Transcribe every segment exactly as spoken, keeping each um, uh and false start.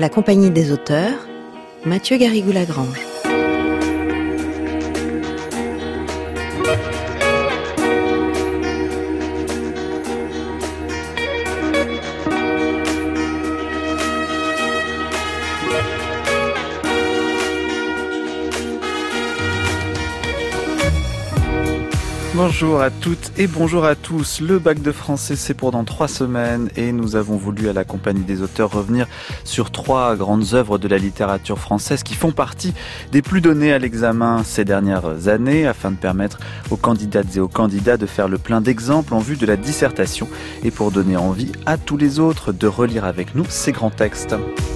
La Compagnie des auteurs, Mathieu Garrigou-Lagrange. Bonjour à toutes et bonjour à tous. Le bac de français, c'est pour dans trois semaines et nous avons voulu à la Compagnie des auteurs revenir sur trois grandes œuvres de la littérature française qui font partie des plus données à l'examen ces dernières années afin de permettre aux candidates et aux candidats de faire le plein d'exemples en vue de la dissertation et pour donner envie à tous les autres de relire avec nous ces grands textes.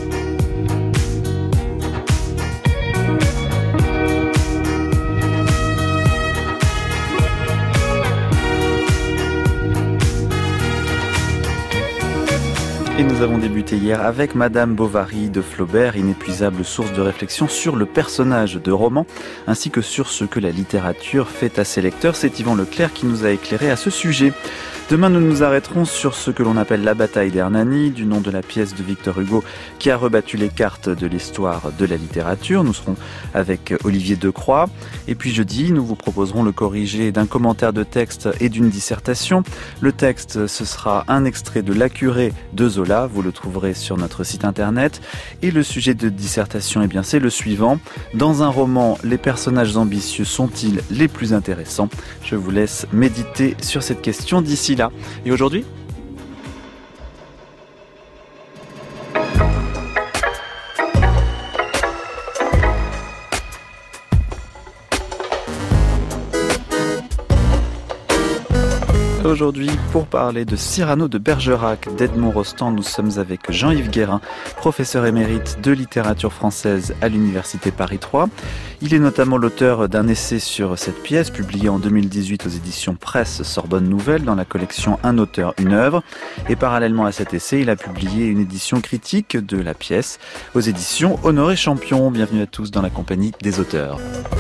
Et nous avons débuté hier avec Madame Bovary de Flaubert, inépuisable source de réflexion sur le personnage de roman, ainsi que sur ce que la littérature fait à ses lecteurs. C'est Yvan Leclerc qui nous a éclairé à ce sujet. Demain, nous nous arrêterons sur ce que l'on appelle la bataille d'Hernani, du nom de la pièce de Victor Hugo qui a rebattu les cartes de l'histoire de la littérature. Nous serons avec Olivier Decroix. Et puis jeudi, nous vous proposerons le corrigé d'un commentaire de texte et d'une dissertation. Le texte, ce sera un extrait de La Curée de Zola. Vous le trouverez sur notre site internet. Et le sujet de dissertation, eh bien, c'est le suivant. Dans un roman, les personnages ambitieux sont-ils les plus intéressants ? Je vous laisse méditer sur cette question d'ici là. Et aujourd'hui ? Aujourd'hui, pour parler de Cyrano de Bergerac, d'Edmond Rostand, nous sommes avec Jean-Yves Guérin, professeur émérite de littérature française à l'Université Paris trois. Il est notamment l'auteur d'un essai sur cette pièce, publié en deux mille dix-huit aux éditions Presse Sorbonne Nouvelle, dans la collection Un auteur, une œuvre. Et parallèlement à cet essai, il a publié une édition critique de la pièce aux éditions Honoré Champion. Bienvenue à tous dans la Compagnie des auteurs.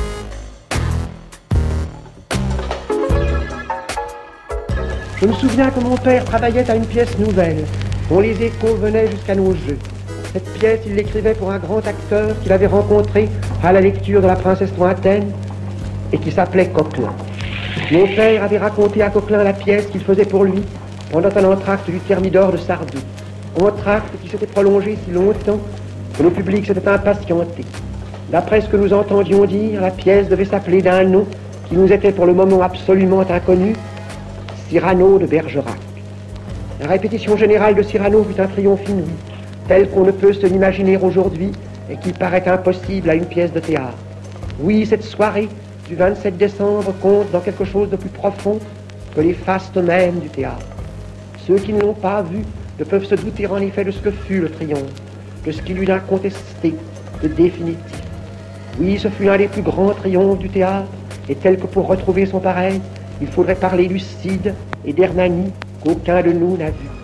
Je me souviens que mon père travaillait à une pièce nouvelle, dont les échos venaient jusqu'à nos jeux. Cette pièce, il l'écrivait pour un grand acteur qu'il avait rencontré à la lecture de La Princesse Lointaine et qui s'appelait Coquelin. Mon père avait raconté à Coquelin la pièce qu'il faisait pour lui pendant un entr'acte du Thermidor de Sardou. Entr'acte qui s'était prolongé si longtemps que le public s'était impatienté. D'après ce que nous entendions dire, la pièce devait s'appeler d'un nom qui nous était pour le moment absolument inconnu, Cyrano de Bergerac. La répétition générale de Cyrano fut un triomphe inouï, tel qu'on ne peut se l'imaginer aujourd'hui et qui paraît impossible à une pièce de théâtre. Oui, cette soirée du vingt-sept décembre compte dans quelque chose de plus profond que les fastes mêmes du théâtre. Ceux qui ne l'ont pas vu ne peuvent se douter en effet de ce que fut le triomphe, de ce qu'il eut d'incontesté, de définitif. Oui, ce fut un des plus grands triomphes du théâtre, et tel que pour retrouver son pareil, il faudrait parler du Cid et d'Hernani qu'aucun de nous n'a vu.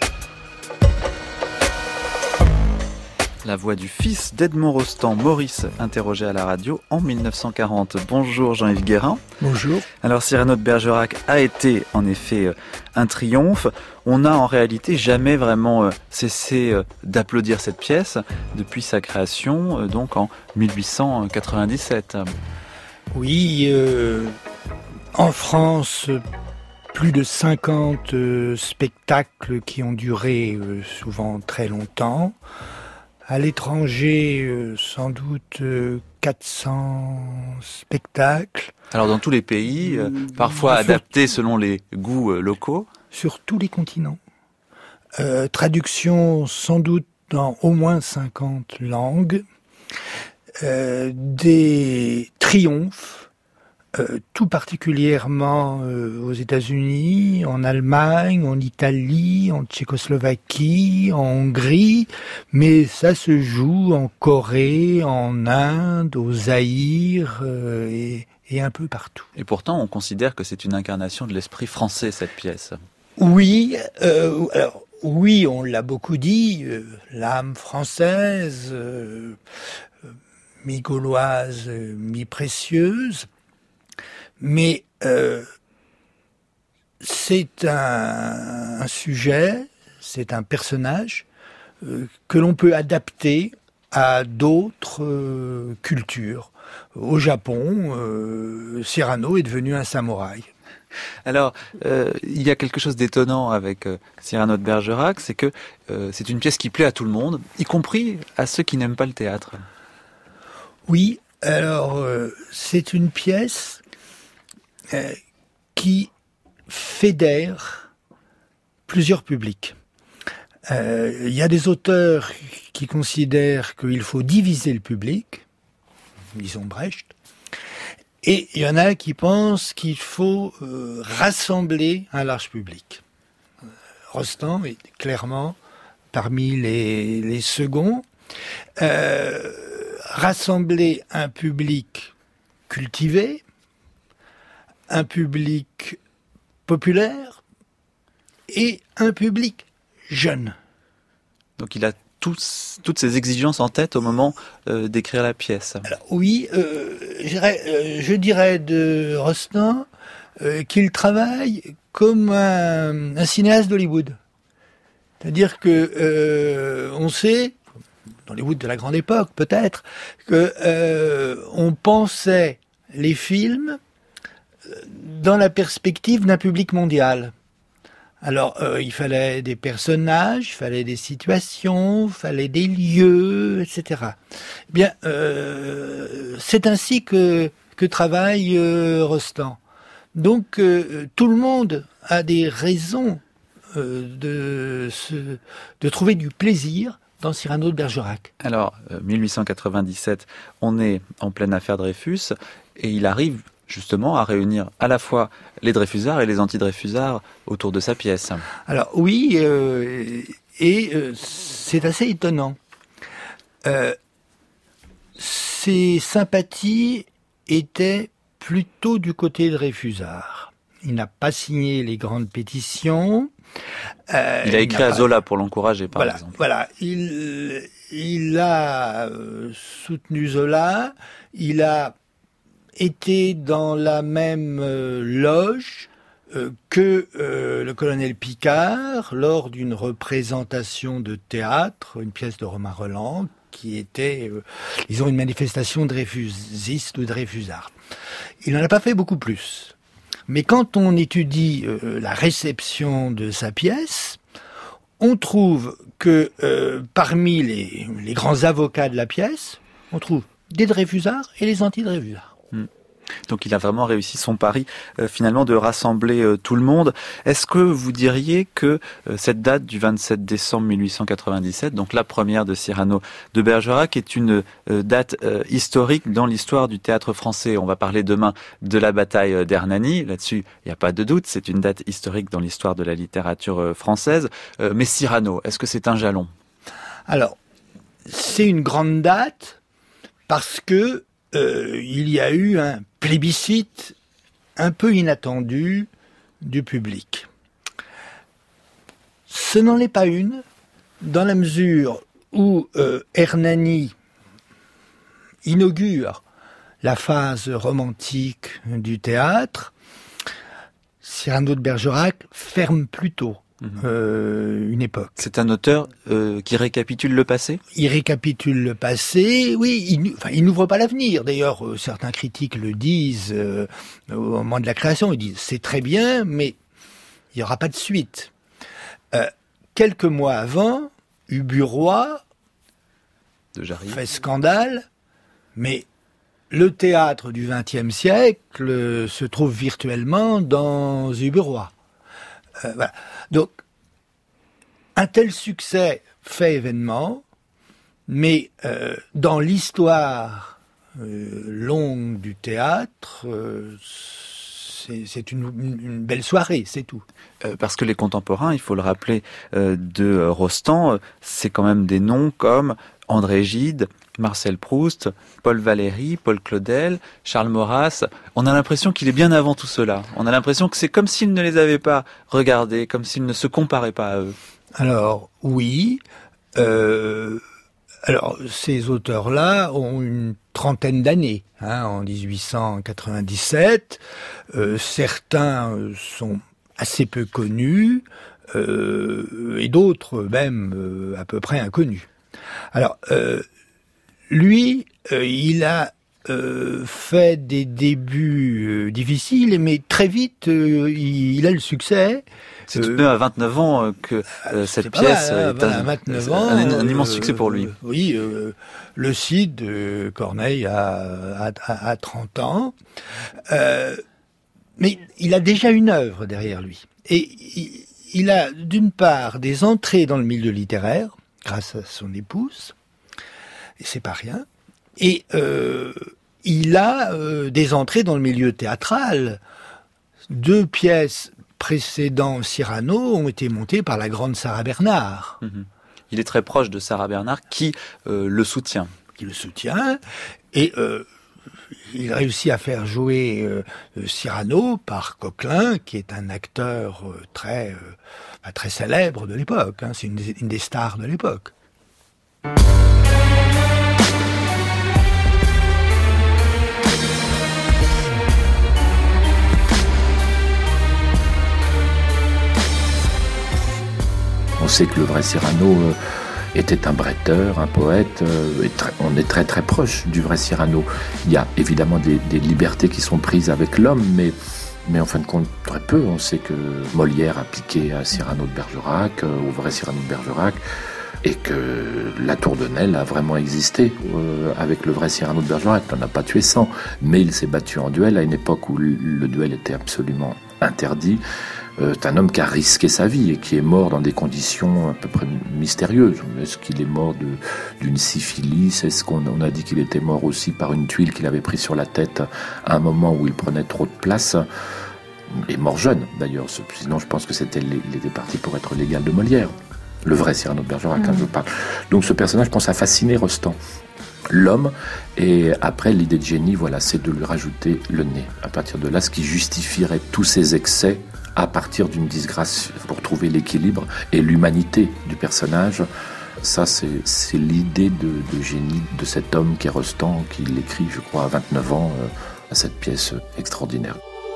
La voix du fils d'Edmond Rostand, Maurice, interrogé à la radio en dix-neuf cent quarante. Bonjour Jean-Yves Guérin. Bonjour. Alors Cyrano de Bergerac a été en effet un triomphe. On n'a en réalité jamais vraiment cessé d'applaudir cette pièce depuis sa création, donc en dix-huit cent quatre-vingt-dix-sept. Oui, euh, en France, plus de cinquante euh, spectacles qui ont duré euh, souvent très longtemps. À l'étranger, euh, sans doute euh, quatre cents spectacles. Alors dans tous les pays, euh, parfois sur, adaptés selon les goûts euh, locaux. Sur tous les continents. Euh, traduction sans doute dans au moins cinquante langues. Euh, des triomphes, euh, tout particulièrement euh, aux États-Unis, en Allemagne, en Italie, en Tchécoslovaquie, en Hongrie, mais ça se joue en Corée, en Inde, au Zaïre euh, et, et un peu partout. Et pourtant, on considère que c'est une incarnation de l'esprit français, cette pièce. Oui, euh, alors oui, on l'a beaucoup dit, euh, l'âme française, euh, mi-gauloise, mi-précieuse, mais euh, c'est un, un sujet, c'est un personnage euh, que l'on peut adapter à d'autres euh, cultures. Au Japon, euh, Cyrano est devenu un samouraï. Alors, euh, il y a quelque chose d'étonnant avec euh, Cyrano de Bergerac, c'est que euh, c'est une pièce qui plaît à tout le monde, y compris à ceux qui n'aiment pas le théâtre. Oui, alors euh, c'est une pièce euh, qui fédère plusieurs publics. Euh, il y a des auteurs qui considèrent qu'il faut diviser le public, disons Brecht, et il y en a qui pensent qu'il faut euh, rassembler un large public. Euh, Rostand est clairement parmi les, les seconds. Euh, rassembler un public cultivé, un public populaire et un public jeune. Donc il a tous, toutes ces exigences en tête au moment euh, d'écrire la pièce. Alors, oui, euh, je, dirais, euh, je dirais de Rostand euh, qu'il travaille comme un, un cinéaste d'Hollywood. C'est-à-dire que euh, on sait, dans Hollywood de la grande époque peut-être, que euh, on pensait les films dans la perspective d'un public mondial. Alors, euh, il fallait des personnages, il fallait des situations, il fallait des lieux, et cetera. Eh bien, euh, c'est ainsi que, que travaille euh, Rostand. Donc, euh, tout le monde a des raisons euh, de, se, de trouver du plaisir dans Cyrano de Bergerac. Alors, euh, mille huit cent quatre-vingt-dix-sept, on est en pleine affaire Dreyfus, et il arrive justement à réunir à la fois les Dreyfusards et les anti-Dreyfusards autour de sa pièce. Alors oui, euh, et euh, c'est assez étonnant. Euh, ses sympathies étaient plutôt du côté Dreyfusard. Il n'a pas signé les grandes pétitions. Euh, il a écrit il à Zola pas... pour l'encourager, par voilà, exemple. Voilà, il, il a euh, soutenu Zola, il a était dans la même euh, loge euh, que euh, le colonel Picard lors d'une représentation de théâtre, une pièce de Romain Rolland, qui était, euh, ils ont une manifestation dreyfusiste ou dreyfusarde. Il n'en a pas fait beaucoup plus. Mais quand on étudie euh, la réception de sa pièce, on trouve que euh, parmi les, les grands avocats de la pièce, on trouve des Dreyfusards et les anti-Dreyfusards. Donc il a vraiment réussi son pari euh, finalement de rassembler euh, tout le monde. Est-ce que vous diriez que euh, cette date du vingt-sept décembre mille huit cent quatre-vingt-dix-sept, donc la première de Cyrano de Bergerac, est une euh, date euh, historique dans l'histoire du théâtre français? On va parler demain de la bataille d'Hernani, là-dessus il n'y a pas de doute, c'est une date historique dans l'histoire de la littérature euh, française. Euh, mais Cyrano, est-ce que c'est un jalon? Alors, c'est une grande date parce que Euh, il y a eu un plébiscite un peu inattendu du public. Ce n'en est pas une, dans la mesure où euh, Hernani inaugure la phase romantique du théâtre, Cyrano de Bergerac ferme plutôt Euh, une époque. C'est un auteur euh, qui récapitule le passé? Il récapitule le passé, oui, il, enfin, il n'ouvre pas l'avenir. D'ailleurs, euh, certains critiques le disent euh, au moment de la création, ils disent c'est très bien, mais il n'y aura pas de suite. Euh, quelques mois avant, Ubu Roi de Jarry fait scandale, mais le théâtre du vingtième siècle se trouve virtuellement dans Ubu Roi. Euh, voilà. Donc, un tel succès fait événement, mais euh, dans l'histoire euh, longue du théâtre, euh, c'est, c'est une, une belle soirée, c'est tout. Euh, parce que les contemporains, il faut le rappeler, euh, de Rostand, c'est quand même des noms comme André Gide, Marcel Proust, Paul Valéry, Paul Claudel, Charles Maurras. On a l'impression qu'il est bien avant tout cela. On a l'impression que c'est comme s'il ne les avait pas regardés, comme s'il ne se comparait pas à eux. Alors, oui. Euh, alors, ces auteurs-là ont une trentaine d'années, hein, en dix-huit cent quatre-vingt-dix-sept. Euh, certains sont assez peu connus. euh, et d'autres même euh, à peu près inconnus. Alors, euh, lui, euh, il a euh, fait des débuts euh, difficiles, mais très vite, euh, il, il a le succès. C'est tout de même à vingt-neuf ans euh, que euh, cette pièce mal, est un, vingt-neuf un, ans, un, un immense euh, succès pour lui. Euh, oui, euh, le Cid de Corneille a, a, a trente ans. Euh, mais il a déjà une œuvre derrière lui. Et il, il a d'une part des entrées dans le milieu littéraire, grâce à son épouse, et c'est pas rien. Et euh, il a euh, des entrées dans le milieu théâtral. Deux pièces précédant Cyrano ont été montées par la grande Sarah Bernard. Mmh. Il est très proche de Sarah Bernard qui euh, le soutient. Qui le soutient. Et euh, il réussit à faire jouer euh, Cyrano par Coquelin, qui est un acteur euh, très, euh, très célèbre de l'époque. Hein. C'est une, une des stars de l'époque. On sait que le vrai Cyrano euh, était un bretteur, un poète, euh, et très, on est très très proche du vrai Cyrano. Il y a évidemment des, des libertés qui sont prises avec l'homme, mais, mais en fin de compte, très peu. On sait que Molière a piqué à Cyrano de Bergerac, euh, au vrai Cyrano de Bergerac, et que la Tour de Nesle a vraiment existé euh, avec le vrai Cyrano de Bergerac. Il n'en a pas tué cent, mais il s'est battu en duel à une époque où le duel était absolument interdit. Euh, c'est un homme qui a risqué sa vie et qui est mort dans des conditions à peu près mystérieuses. Est-ce qu'il est mort de, d'une syphilis ? Est-ce qu'on on a dit qu'il était mort aussi par une tuile qu'il avait prise sur la tête à un moment où il prenait trop de place ? Il est mort jeune d'ailleurs, sinon je pense que c'était, il était parti pour être l'égal de Molière. Le vrai Cyrano de Bergerac, mmh. hein, je parle. Donc ce personnage, je pense, a fasciné Rostand, l'homme, et après l'idée de génie, voilà, c'est de lui rajouter le nez. À partir de là, ce qui justifierait tous ses excès à partir d'une disgrâce pour trouver l'équilibre et l'humanité du personnage. Ça, c'est, c'est l'idée de, de génie de cet homme qui est Rostand, qui l'écrit, je crois, à vingt-neuf ans, euh, à cette pièce extraordinaire.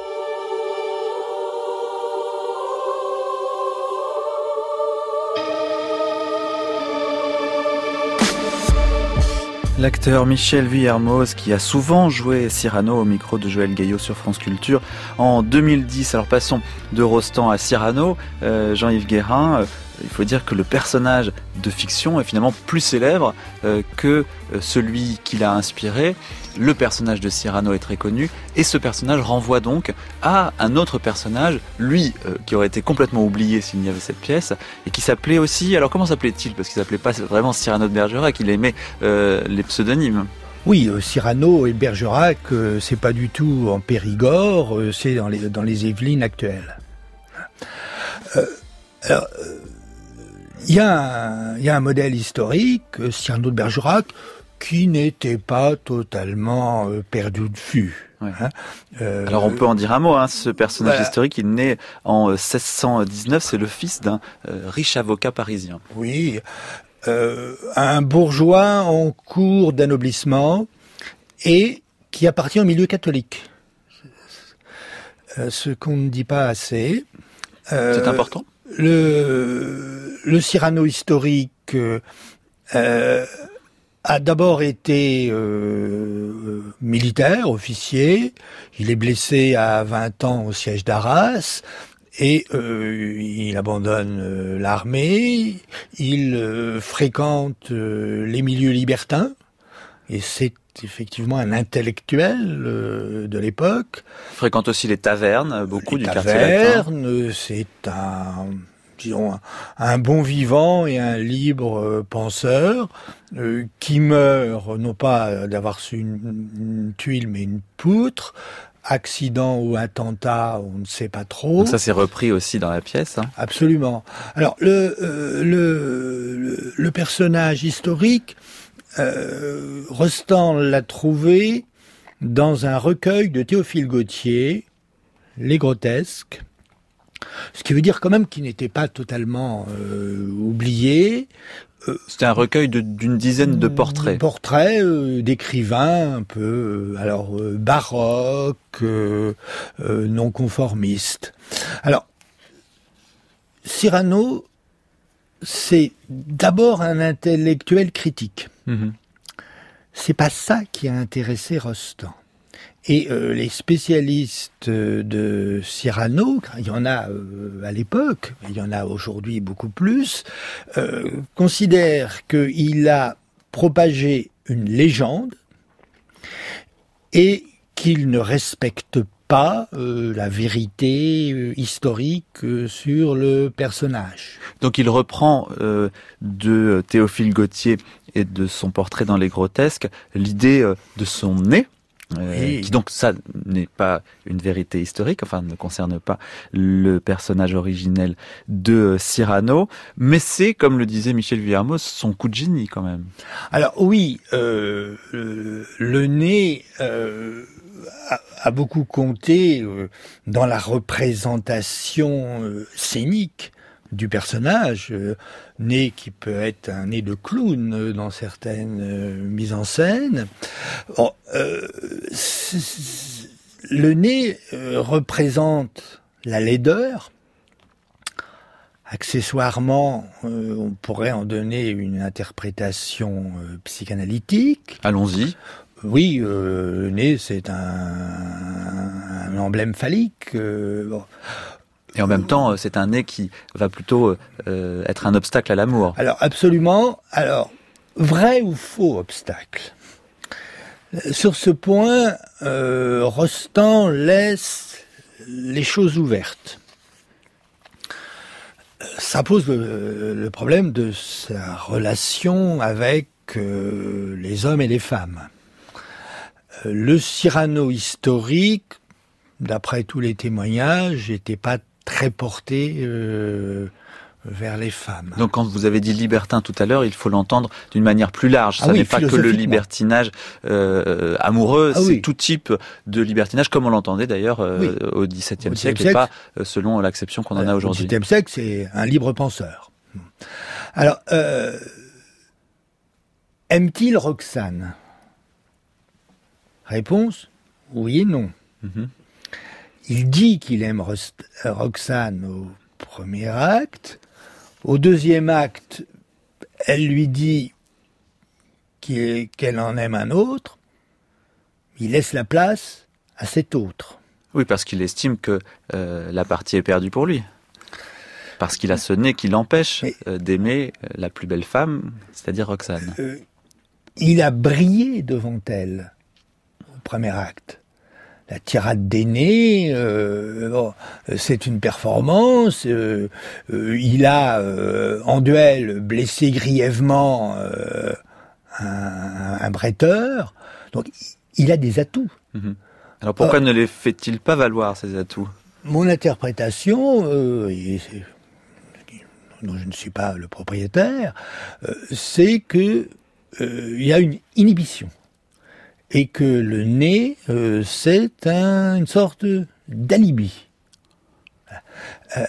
L'acteur Michel Vuillermoz, qui a souvent joué Cyrano au micro de Joël Gaillot sur France Culture en deux mille dix. Alors passons de Rostand à Cyrano. Euh, Jean-Yves Guérin, euh, il faut dire que le personnage de fiction est finalement plus célèbre euh, que euh, celui qui l'a inspiré. Le personnage de Cyrano est très connu et ce personnage renvoie donc à un autre personnage, lui euh, qui aurait été complètement oublié s'il n'y avait cette pièce et qui s'appelait aussi, alors comment s'appelait-il ? Parce qu'il s'appelait pas vraiment Cyrano de Bergerac, il aimait euh, les pseudonymes. Oui, euh, Cyrano et Bergerac, euh, c'est pas du tout en Périgord, euh, c'est dans les, dans les Yvelines actuelles. Euh, alors, il euh, y, y a un modèle historique, Cyrano de Bergerac, qui n'était pas totalement euh, perdu de vue. Ouais. Hein. Euh, Alors on peut en dire un mot, hein. Ce personnage voilà. historique, il naît en euh, seize cent dix-neuf, c'est le fils d'un euh, riche avocat parisien. Oui, euh, un bourgeois en cours d'anoblissement et qui appartient au milieu catholique. Euh, ce qu'on ne dit pas assez. Euh, c'est important. Le, le Cyrano historique euh, euh, a d'abord été euh, militaire, officier. Il est blessé à vingt ans au siège d'Arras et euh, il abandonne euh, l'armée. Il euh, fréquente euh, les milieux libertins et c'est effectivement un intellectuel euh, de l'époque. Il fréquente aussi les tavernes, beaucoup les du tavernes, quartier latin. Tavernes, c'est un... disons, un, un bon vivant et un libre euh, penseur euh, qui meurt, non pas d'avoir su une, une tuile, mais une poutre, accident ou attentat, on ne sait pas trop. Donc ça c'est repris aussi dans la pièce. Hein. Absolument. Alors, le, euh, le, le, le personnage historique, euh, Rostand l'a trouvé dans un recueil de Théophile Gautier, Les Grotesques, ce qui veut dire quand même qu'il n'était pas totalement euh, oublié. Euh, C'était un recueil de, d'une dizaine de portraits. Portraits euh, d'écrivains un peu, euh, alors euh, baroques, euh, euh, non conformistes. Alors, Cyrano, c'est d'abord un intellectuel critique. Mmh. C'est pas ça qui a intéressé Rostand. Et euh, les spécialistes de Cyrano, il y en a euh, à l'époque, il y en a aujourd'hui beaucoup plus, euh, considèrent qu'il a propagé une légende et qu'il ne respecte pas euh, la vérité euh, historique euh, sur le personnage. Donc il reprend euh, de Théophile Gautier et de son portrait dans les grotesques l'idée euh, de son nez. Euh, oui. Qui donc ça n'est pas une vérité historique, enfin ne concerne pas le personnage originel de Cyrano, mais c'est, comme le disait Michel Vuillermoz, son coup de génie quand même. Alors oui, euh, le, le nez euh, a, a beaucoup compté euh, dans la représentation euh, scénique du personnage, euh, nez qui peut être un nez de clown euh, dans certaines euh, mises en scène. Bon, euh, c'est, c'est, le nez euh, représente la laideur. Accessoirement, euh, on pourrait en donner une interprétation euh, psychanalytique. Allons-y. Oui, euh, le nez, c'est un, un emblème phallique. Euh, bon. Et en même temps, c'est un nez qui va plutôt euh, être un obstacle à l'amour. Alors, absolument. Alors, vrai ou faux obstacle ? Sur ce point, euh, Rostand laisse les choses ouvertes. Ça pose le, le problème de sa relation avec euh, les hommes et les femmes. Le Cyrano historique, d'après tous les témoignages, n'était pas très porté euh, vers les femmes. Donc quand vous avez dit libertin tout à l'heure, il faut l'entendre d'une manière plus large. Ça ah oui, n'est pas que le libertinage euh, amoureux, ah c'est oui. tout type de libertinage, comme on l'entendait d'ailleurs euh, oui. au dix-septième siècle, siècle, et pas euh, selon l'acception qu'on en a aujourd'hui. Au dix-septième siècle, c'est un libre penseur. Alors, euh, aime-t-il Roxane ? Réponse, oui et non. Mm-hmm. Il dit qu'il aime Roxane au premier acte. Au deuxième acte, elle lui dit qu'elle en aime un autre. Il laisse la place à cet autre. Oui, parce qu'il estime que euh, la partie est perdue pour lui. Parce qu'il a ce nez qui l'empêche Mais, euh, d'aimer la plus belle femme, c'est-à-dire Roxane. Euh, il a brillé devant elle au premier acte. La tirade des nez, euh, bon, c'est une performance. Euh, euh, il a, euh, en duel, blessé grièvement euh, un, un bretteur. Donc, il a des atouts. Mmh. Alors, pourquoi euh, ne les fait-il pas valoir, ces atouts ? Mon interprétation, euh, et dont je ne suis pas le propriétaire, euh, c'est que euh, il y a une inhibition. Et que le nez, euh, c'est un, une sorte d'alibi. Euh,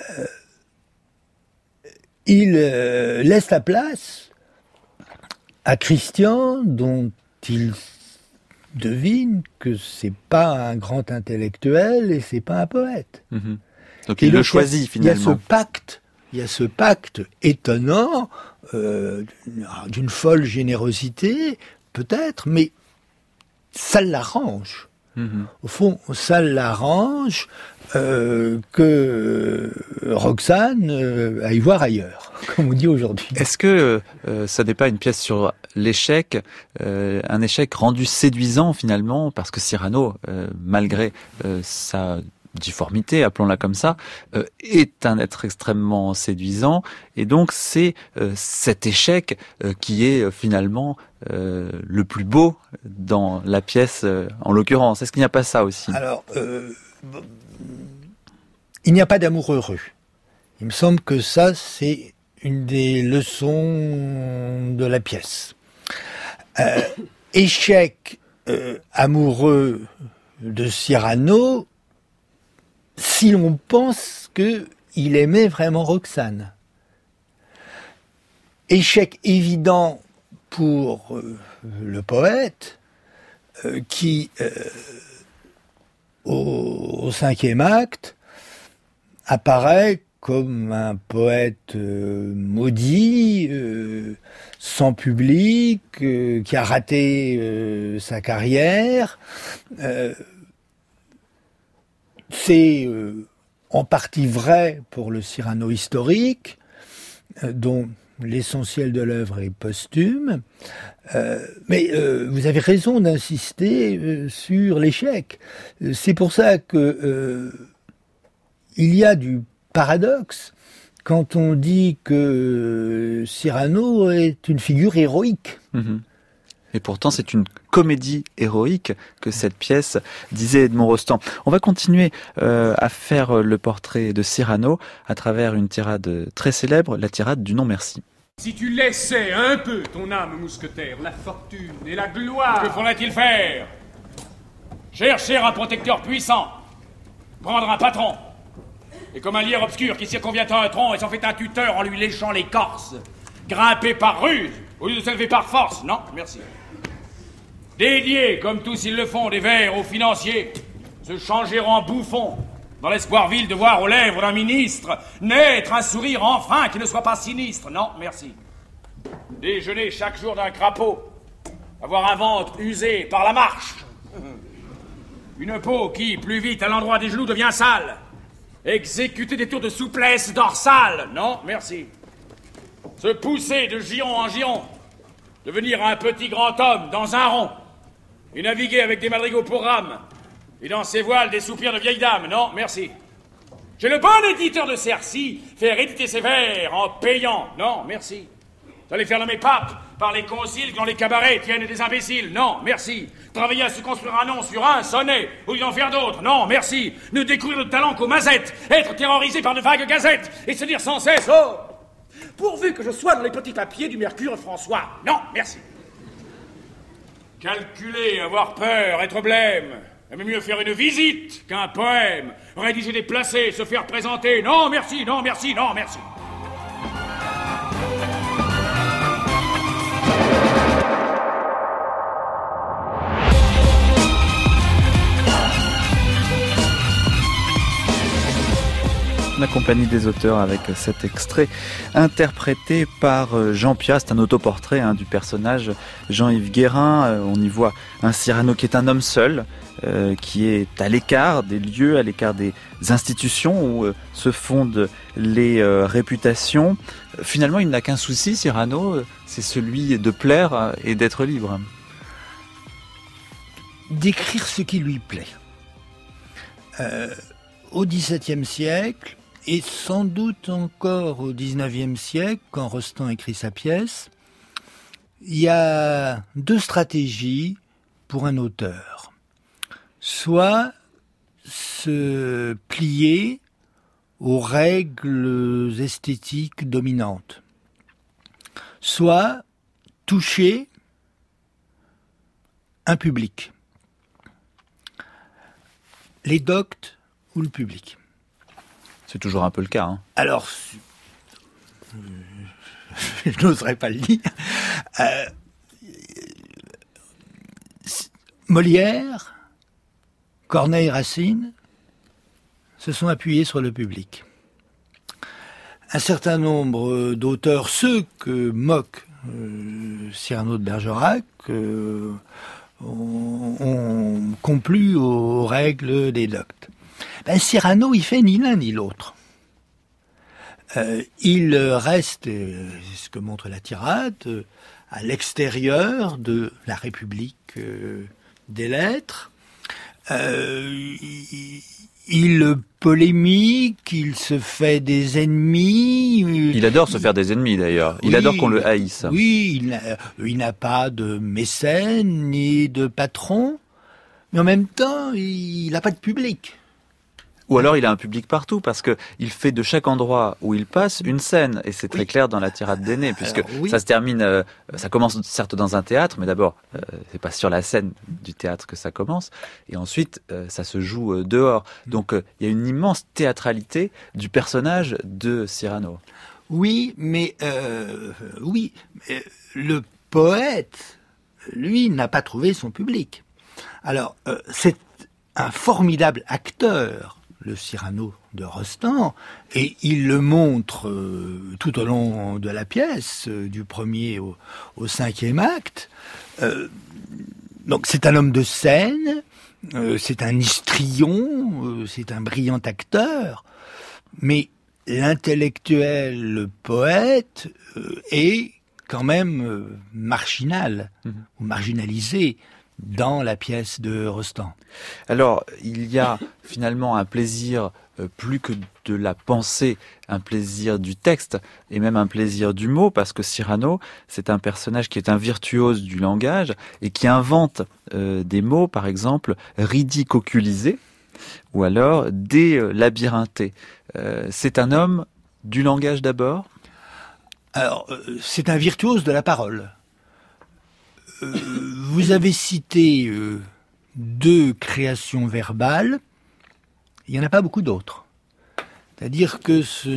il euh, laisse la place à Christian, dont il devine que c'est pas un grand intellectuel et c'est pas un poète. Mmh. Donc il et le donc, choisit il finalement. Il y a ce pacte, il y a ce pacte étonnant euh, d'une folle générosité, peut-être, mais ça l'arrange. Mmh. Au fond, ça l'arrange euh, que Roxane euh, aille voir ailleurs, comme on dit aujourd'hui. Est-ce que euh, ça n'est pas une pièce sur l'échec, euh, un échec rendu séduisant finalement, parce que Cyrano, euh, malgré euh, sa difformité, appelons-la comme ça, euh, est un être extrêmement séduisant, et donc c'est euh, cet échec euh, qui est euh, finalement euh, le plus beau dans la pièce, euh, en l'occurrence. Est-ce qu'il n'y a pas ça aussi ? Alors, euh, il n'y a pas d'amour heureux. Il me semble que ça, c'est une des leçons de la pièce. Euh, échec euh, amoureux de Cyrano, si l'on pense qu'il aimait vraiment Roxane. Échec évident pour euh, le poète, euh, qui, euh, au, au cinquième acte, apparaît comme un poète euh, maudit, euh, sans public, euh, qui a raté euh, sa carrière. Euh, c'est euh, en partie vrai pour le Cyrano historique, euh, dont l'essentiel de l'œuvre est posthume. Euh, mais euh, vous avez raison d'insister euh, sur l'échec. C'est pour ça que euh, il y a du paradoxe quand on dit que Cyrano est une figure héroïque. Mmh. Et pourtant, c'est une comédie héroïque que cette pièce, disait Edmond Rostand. On va continuer euh, à faire le portrait de Cyrano à travers une tirade très célèbre, la tirade du non merci. Si tu laissais un peu ton âme mousquetaire, la fortune et la gloire... Que faudrait-il faire? Chercher un protecteur puissant, prendre un patron, et comme un lierre obscur qui circonvient un tronc et s'en fait un tuteur en lui léchant l'écorce, grimper par ruse au lieu de s'élever par force. Non, merci. Dédier, comme tous ils le font, des vers aux financiers, se changer en bouffons, dans l'espoir vil de voir aux lèvres d'un ministre naître un sourire enfin qui ne soit pas sinistre. Non, merci. Déjeuner chaque jour d'un crapaud, avoir un ventre usé par la marche, une peau qui, plus vite à l'endroit des genoux, devient sale, exécuter des tours de souplesse dorsale. Non, merci. Se pousser de giron en giron, devenir un petit grand homme dans un rond, et naviguer avec des madrigaux pour rames, et dans ses voiles des soupirs de vieille dame. Non, merci. J'ai le bon éditeur de Cercy faire éditer ses vers en payant. Non, merci. J'allais faire nommer pape par les conciles qui dans les cabarets tiennent des imbéciles. Non, merci. Travailler à se construire un nom sur un sonnet au lieu d'en faire d'autres. Non, merci. Ne découvrir le talent qu'aux mazettes, être terrorisé par de vagues gazettes et se dire sans cesse: oh, pourvu que je sois dans les petits papiers du Mercure François. Non, merci. Calculer, avoir peur, être blême. Aimait mieux faire une visite qu'un poème. Rédiger des placés, se faire présenter. Non, merci, non, merci, non, merci. La compagnie des auteurs avec cet extrait interprété par Jean Piat. C'est un autoportrait hein, du personnage Jean-Yves Guérin. On y voit un Cyrano qui est un homme seul, euh, qui est à l'écart des lieux, à l'écart des institutions où euh, se fondent les euh, réputations. Finalement, il n'a qu'un souci, Cyrano, c'est celui de plaire et d'être libre. D'écrire ce qui lui plaît. Euh, au dix-septième siècle, et sans doute encore au dix-neuvième siècle, quand Rostand écrit sa pièce, il y a deux stratégies pour un auteur. Soit se plier aux règles esthétiques dominantes, soit toucher un public, les doctes ou le public. C'est toujours un peu le cas. Hein. Alors, je n'oserais pas le dire. Euh, Molière, Corneille, Racine se sont appuyés sur le public. Un certain nombre d'auteurs, ceux que moque euh, Cyrano de Bergerac, euh, ont, ont complu aux règles des doctes. Ben, Cyrano, il fait ni l'un ni l'autre. Euh, il reste, euh, c'est ce que montre la tirade, euh, à l'extérieur de la République euh, des lettres. Euh, il, il polémique, il se fait des ennemis. Il adore se faire des ennemis d'ailleurs. Il oui, adore qu'on le haïsse. Oui, il n'a, il n'a pas de mécène ni de patron, mais en même temps, il n'a pas de public. Ou alors il a un public partout, parce que il fait de chaque endroit où il passe une scène, et c'est très oui. clair dans la tirade d'Aîné, puisque alors, oui. ça se termine, euh, ça commence certes dans un théâtre, mais d'abord euh, c'est pas sur la scène du théâtre que ça commence, et ensuite euh, ça se joue euh, dehors. Donc il euh, y a une immense théâtralité du personnage de Cyrano. Oui, mais euh, oui, mais le poète, lui, n'a pas trouvé son public. Alors euh, c'est un formidable acteur, le Cyrano de Rostand, et il le montre euh, tout au long de la pièce, euh, du premier au, au cinquième acte. Euh, donc c'est un homme de scène, euh, c'est un histrion, euh, c'est un brillant acteur, mais l'intellectuel, le poète, euh, est quand même euh, marginal, mmh. ou marginalisé dans la pièce de Rostand. Alors, il y a finalement un plaisir euh, plus que de la pensée, un plaisir du texte et même un plaisir du mot, parce que Cyrano, c'est un personnage qui est un virtuose du langage et qui invente euh, des mots, par exemple, ridicoculisés ou alors délabyrinttés. Euh, c'est un homme du langage d'abord ? Alors, euh, c'est un virtuose de la parole. Euh, vous avez cité euh, deux créations verbales, il n'y en a pas beaucoup d'autres. C'est-à-dire que ce,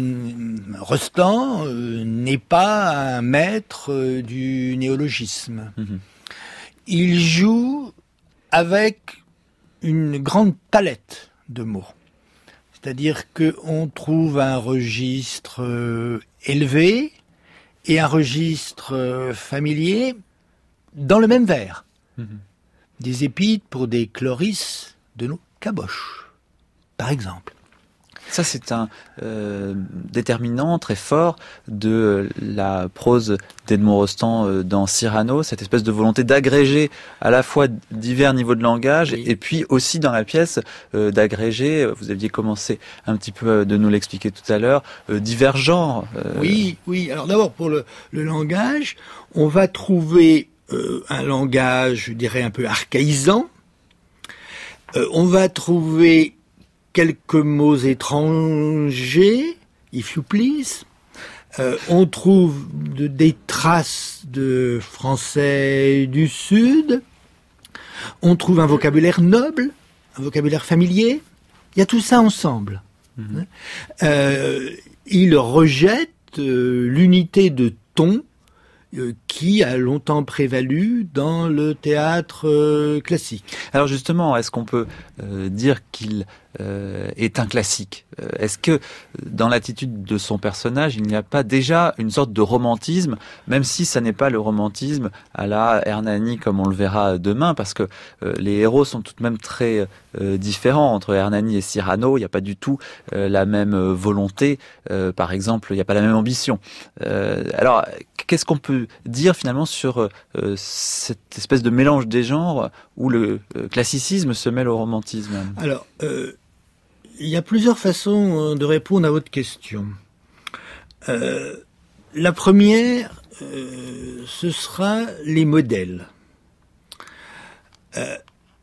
Rostand euh, n'est pas un maître euh, du néologisme. Mmh. Il joue avec une grande palette de mots. C'est-à-dire qu'on trouve un registre euh, élevé et un registre euh, familier dans le même vers. Mmh. Des épites pour des chloris de nos caboches, par exemple. Ça, c'est un euh, déterminant très fort de la prose d'Edmond Rostand euh, dans Cyrano, cette espèce de volonté d'agréger à la fois divers niveaux de langage, oui. et puis aussi dans la pièce euh, d'agréger, vous aviez commencé un petit peu de nous l'expliquer tout à l'heure, euh, divers genres. Euh... Oui, oui. Alors d'abord, pour le, le langage, on va trouver euh, un langage, je dirais, un peu archaïsant. Euh, on va trouver quelques mots étrangers, if you please. Euh, on trouve de, des traces de français du Sud. On trouve un vocabulaire noble, un vocabulaire familier. Il y a tout ça ensemble. Mmh. Euh, il rejette euh, l'unité de ton euh, qui a longtemps prévalu dans le théâtre euh, classique. Alors justement, est-ce qu'on peut euh, dire qu'il Euh, est un classique. Euh, est-ce que dans l'attitude de son personnage, il n'y a pas déjà une sorte de romantisme, même si ça n'est pas le romantisme à la Hernani comme on le verra demain, parce que euh, les héros sont tout de même très euh, différents entre Hernani et Cyrano. Il n'y a pas du tout euh, la même volonté. Euh, par exemple, il n'y a pas la même ambition. Euh, alors, qu'est-ce qu'on peut dire finalement sur euh, cette espèce de mélange des genres où le euh, classicisme se mêle au romantisme? Alors, euh, il y a plusieurs façons de répondre à votre question. Euh, la première, euh, ce sera les modèles. Euh,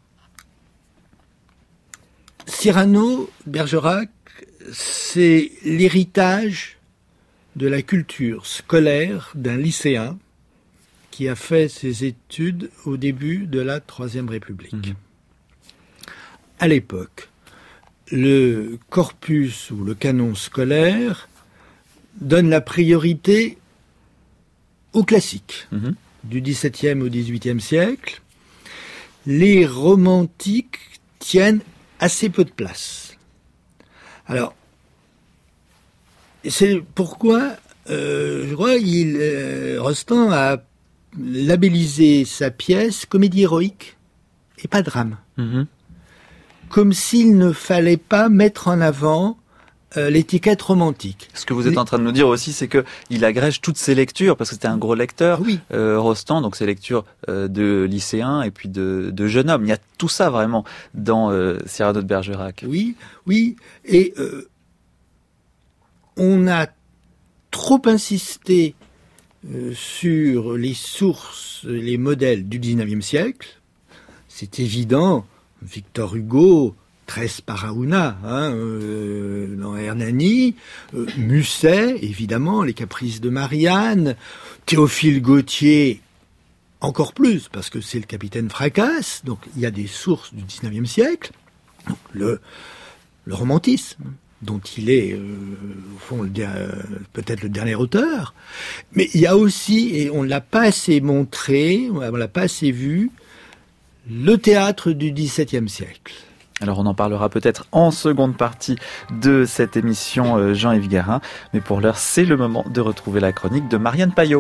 Cyrano, Bergerac, c'est l'héritage de la culture scolaire d'un lycéen qui a fait ses études au début de la Troisième République. Mmh. À l'époque, le corpus ou le canon scolaire donne la priorité aux classiques mmh. du dix-septième au dix-huitième siècle. Les romantiques tiennent assez peu de place. Alors, c'est pourquoi, euh, je crois, il, euh, Rostand a labellisé sa pièce comédie héroïque et pas drame. Mmh. Comme s'il ne fallait pas mettre en avant euh, l'étiquette romantique. Ce que vous êtes Mais... en train de nous dire aussi, c'est que il agrège toutes ses lectures, parce que c'était un gros lecteur, oui. euh, Rostand, donc ses lectures euh, de lycéens et puis de, de jeunes hommes. Il y a tout ça vraiment dans euh, Cyrano de Bergerac. Oui, oui, et euh, on a trop insisté euh, sur les sources, les modèles du dix-neuvième siècle. C'est évident. Victor Hugo, Tres para una, hein, euh, dans Hernani, euh, Musset, évidemment, Les Caprices de Marianne, Théophile Gautier, encore plus, parce que c'est le capitaine Fracasse, donc il y a des sources du dix-neuvième siècle, donc le, le romantisme, dont il est, euh, au fond, le, euh, peut-être le dernier auteur, mais il y a aussi, et on ne l'a pas assez montré, on ne l'a pas assez vu, le théâtre du dix-septième siècle. Alors on en parlera peut-être en seconde partie de cette émission Jean-Yves Garin, mais pour l'heure c'est le moment de retrouver la chronique de Marianne Payot.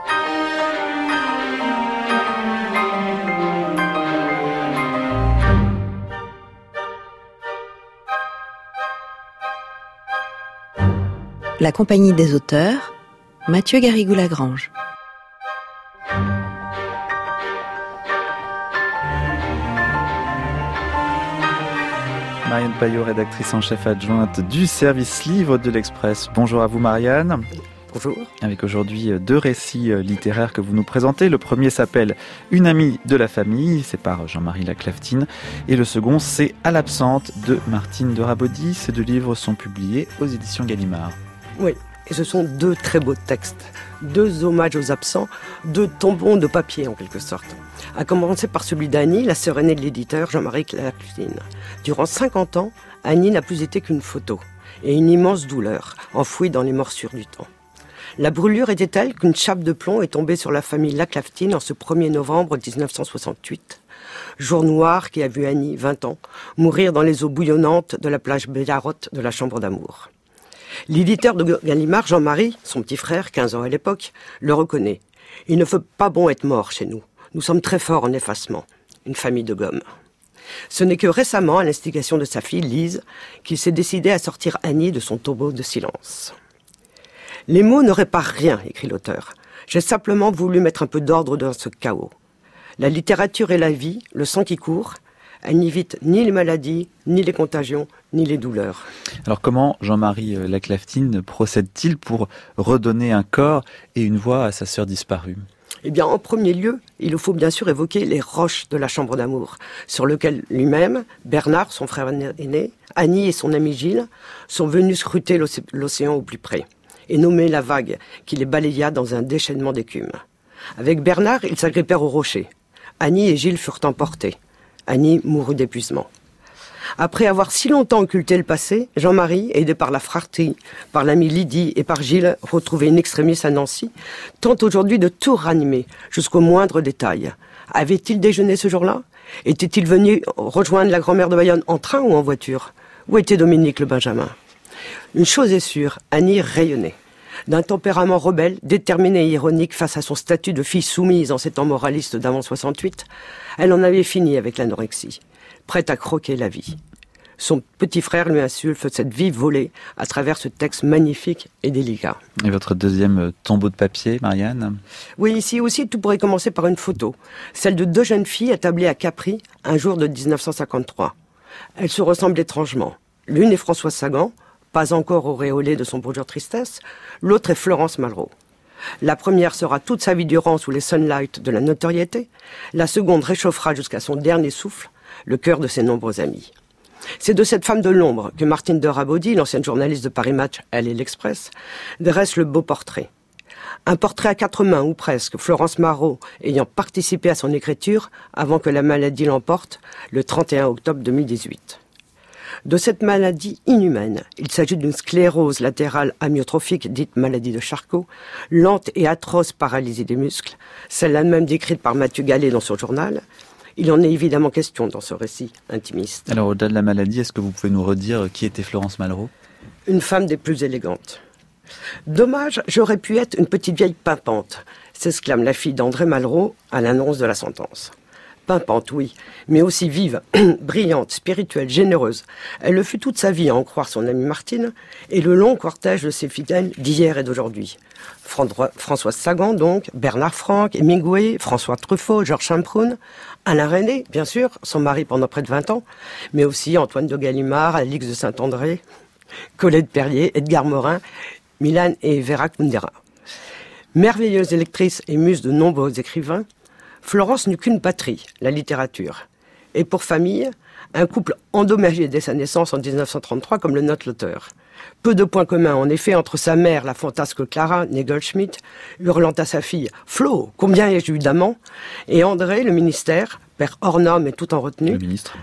La compagnie des auteurs, Mathieu Garrigou-Lagrange. Marianne Payot, rédactrice en chef adjointe du service livre de l'Express. Bonjour à vous Marianne. Bonjour. Avec aujourd'hui deux récits littéraires que vous nous présentez. Le premier s'appelle Une amie de la famille, c'est par Jean-Marie Laclaftine. Et le second, c'est À l'absente de Martine de Rabaudy. Ces deux livres sont publiés aux éditions Gallimard. Oui, et ce sont deux très beaux textes. Deux hommages aux absents, deux tombons de papier en quelque sorte. À commencer par celui d'Annie, la sœur aînée de l'éditeur Jean-Marie Laclaftine. Durant cinquante ans, Annie n'a plus été qu'une photo et une immense douleur enfouie dans les morsures du temps. La brûlure était telle qu'une chape de plomb est tombée sur la famille Laclaftine en ce premier novembre dix-neuf cent soixante-huit. Jour noir qui a vu Annie, vingt ans, mourir dans les eaux bouillonnantes de la plage Bélarotte de la Chambre d'amour. L'éditeur de Gallimard, Jean-Marie, son petit frère, quinze ans à l'époque, le reconnaît. Il ne fait pas bon être mort chez nous. Nous sommes très forts en effacement. Une famille de gomme. Ce n'est que récemment, à l'instigation de sa fille, Lise, qu'il s'est décidé à sortir Annie de son tombeau de silence. Les mots ne réparent rien, écrit l'auteur. J'ai simplement voulu mettre un peu d'ordre dans ce chaos. La littérature est la vie, le sang qui court. Elle n'évite ni les maladies, ni les contagions, ni les douleurs. Alors comment Jean-Marie Laclaftine procède-t-il pour redonner un corps et une voix à sa sœur disparue ? Eh bien, en premier lieu, il faut bien sûr évoquer les roches de la Chambre d'amour, sur lesquelles lui-même, Bernard, son frère aîné, Annie et son ami Gilles sont venus scruter l'océan au plus près et nommer la vague qui les balaya dans un déchaînement d'écume. Avec Bernard, ils s'agrippèrent aux rochers. Annie et Gilles furent emportés. Annie mourut d'épuisement. Après avoir si longtemps occulté le passé, Jean-Marie, aidé par la fratrie, par l'ami Lydie et par Gilles, retrouvé in extremis à Nancy, tente aujourd'hui de tout ranimer, jusqu'au moindre détail. Avait-il déjeuné ce jour-là ? Était-il venu rejoindre la grand-mère de Bayonne en train ou en voiture ? Où était Dominique le Benjamin ? Une chose est sûre, Annie rayonnait. D'un tempérament rebelle, déterminé et ironique face à son statut de fille soumise en ces temps moralistes d'avant soixante-huit, elle en avait fini avec l'anorexie, prête à croquer la vie. Son petit frère lui insuffle cette vie volée à travers ce texte magnifique et délicat. Et votre deuxième tombeau de papier, Marianne ? Oui, ici aussi, tout pourrait commencer par une photo, celle de deux jeunes filles attablées à Capri, un jour de dix-neuf cent cinquante-trois. Elles se ressemblent étrangement. L'une est Françoise Sagan, pas encore auréolée de son bonjour tristesse, l'autre est Florence Malraux. La première sera toute sa vie durant sous les sunlights de la notoriété, la seconde réchauffera jusqu'à son dernier souffle le cœur de ses nombreux amis. C'est de cette femme de l'ombre que Martine de Rabaudy, l'ancienne journaliste de Paris Match, elle et l'Express, dresse le beau portrait. Un portrait à quatre mains, ou presque, Florence Malraux ayant participé à son écriture avant que la maladie l'emporte, le trente et un octobre deux mille dix-huit. De cette maladie inhumaine, il s'agit d'une sclérose latérale amyotrophique, dite maladie de Charcot, lente et atroce paralysie des muscles, celle-là même décrite par Mathieu Gallet dans son journal. Il en est évidemment question dans ce récit intimiste. Alors au-delà de la maladie, est-ce que vous pouvez nous redire qui était Florence Malraux ? Une femme des plus élégantes. Dommage, j'aurais pu être une petite vieille pimpante, s'exclame la fille d'André Malraux à l'annonce de la sentence. Pimpante, oui, mais aussi vive, brillante, spirituelle, généreuse. Elle le fut toute sa vie, à en croire son amie Martine, et le long cortège de ses fidèles d'hier et d'aujourd'hui. Françoise Sagan, donc, Bernard Franck, Hemingway, François Truffaut, Georges Champroun, Alain René, bien sûr, son mari pendant près de vingt ans, mais aussi Antoine de Gallimard, Alix de Saint-André, Colette Perrier, Edgar Morin, Milan et Vera Kundera. Merveilleuse électrice et muse de nombreux écrivains, Florence n'eut qu'une patrie, la littérature. Et pour famille, un couple endommagé dès sa naissance en dix-neuf cent trente-trois, comme le note l'auteur. Peu de points communs, en effet, entre sa mère, la fantasque Clara Nagelschmidt, hurlant à sa fille « Flo, combien ai-je eu d'amants ?» et André, le ministère, père hors norme et tout en retenue. Le ministre.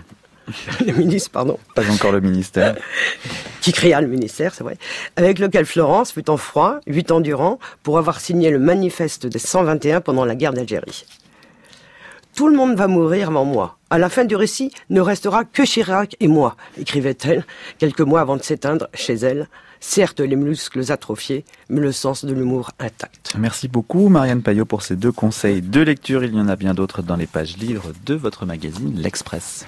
Le ministre, pardon. Pas encore le ministère. Qui créa le ministère, c'est vrai. Avec lequel Florence fut en froid, huit ans durant, pour avoir signé le manifeste des cent vingt et un pendant la guerre d'Algérie. Tout le monde va mourir avant moi. À la fin du récit, ne restera que Chirac et moi, écrivait-elle, quelques mois avant de s'éteindre chez elle. Certes, les muscles atrophiés, mais le sens de l'humour intact. Merci beaucoup Marianne Payot pour ces deux conseils de lecture. Il y en a bien d'autres dans les pages livres de votre magazine L'Express.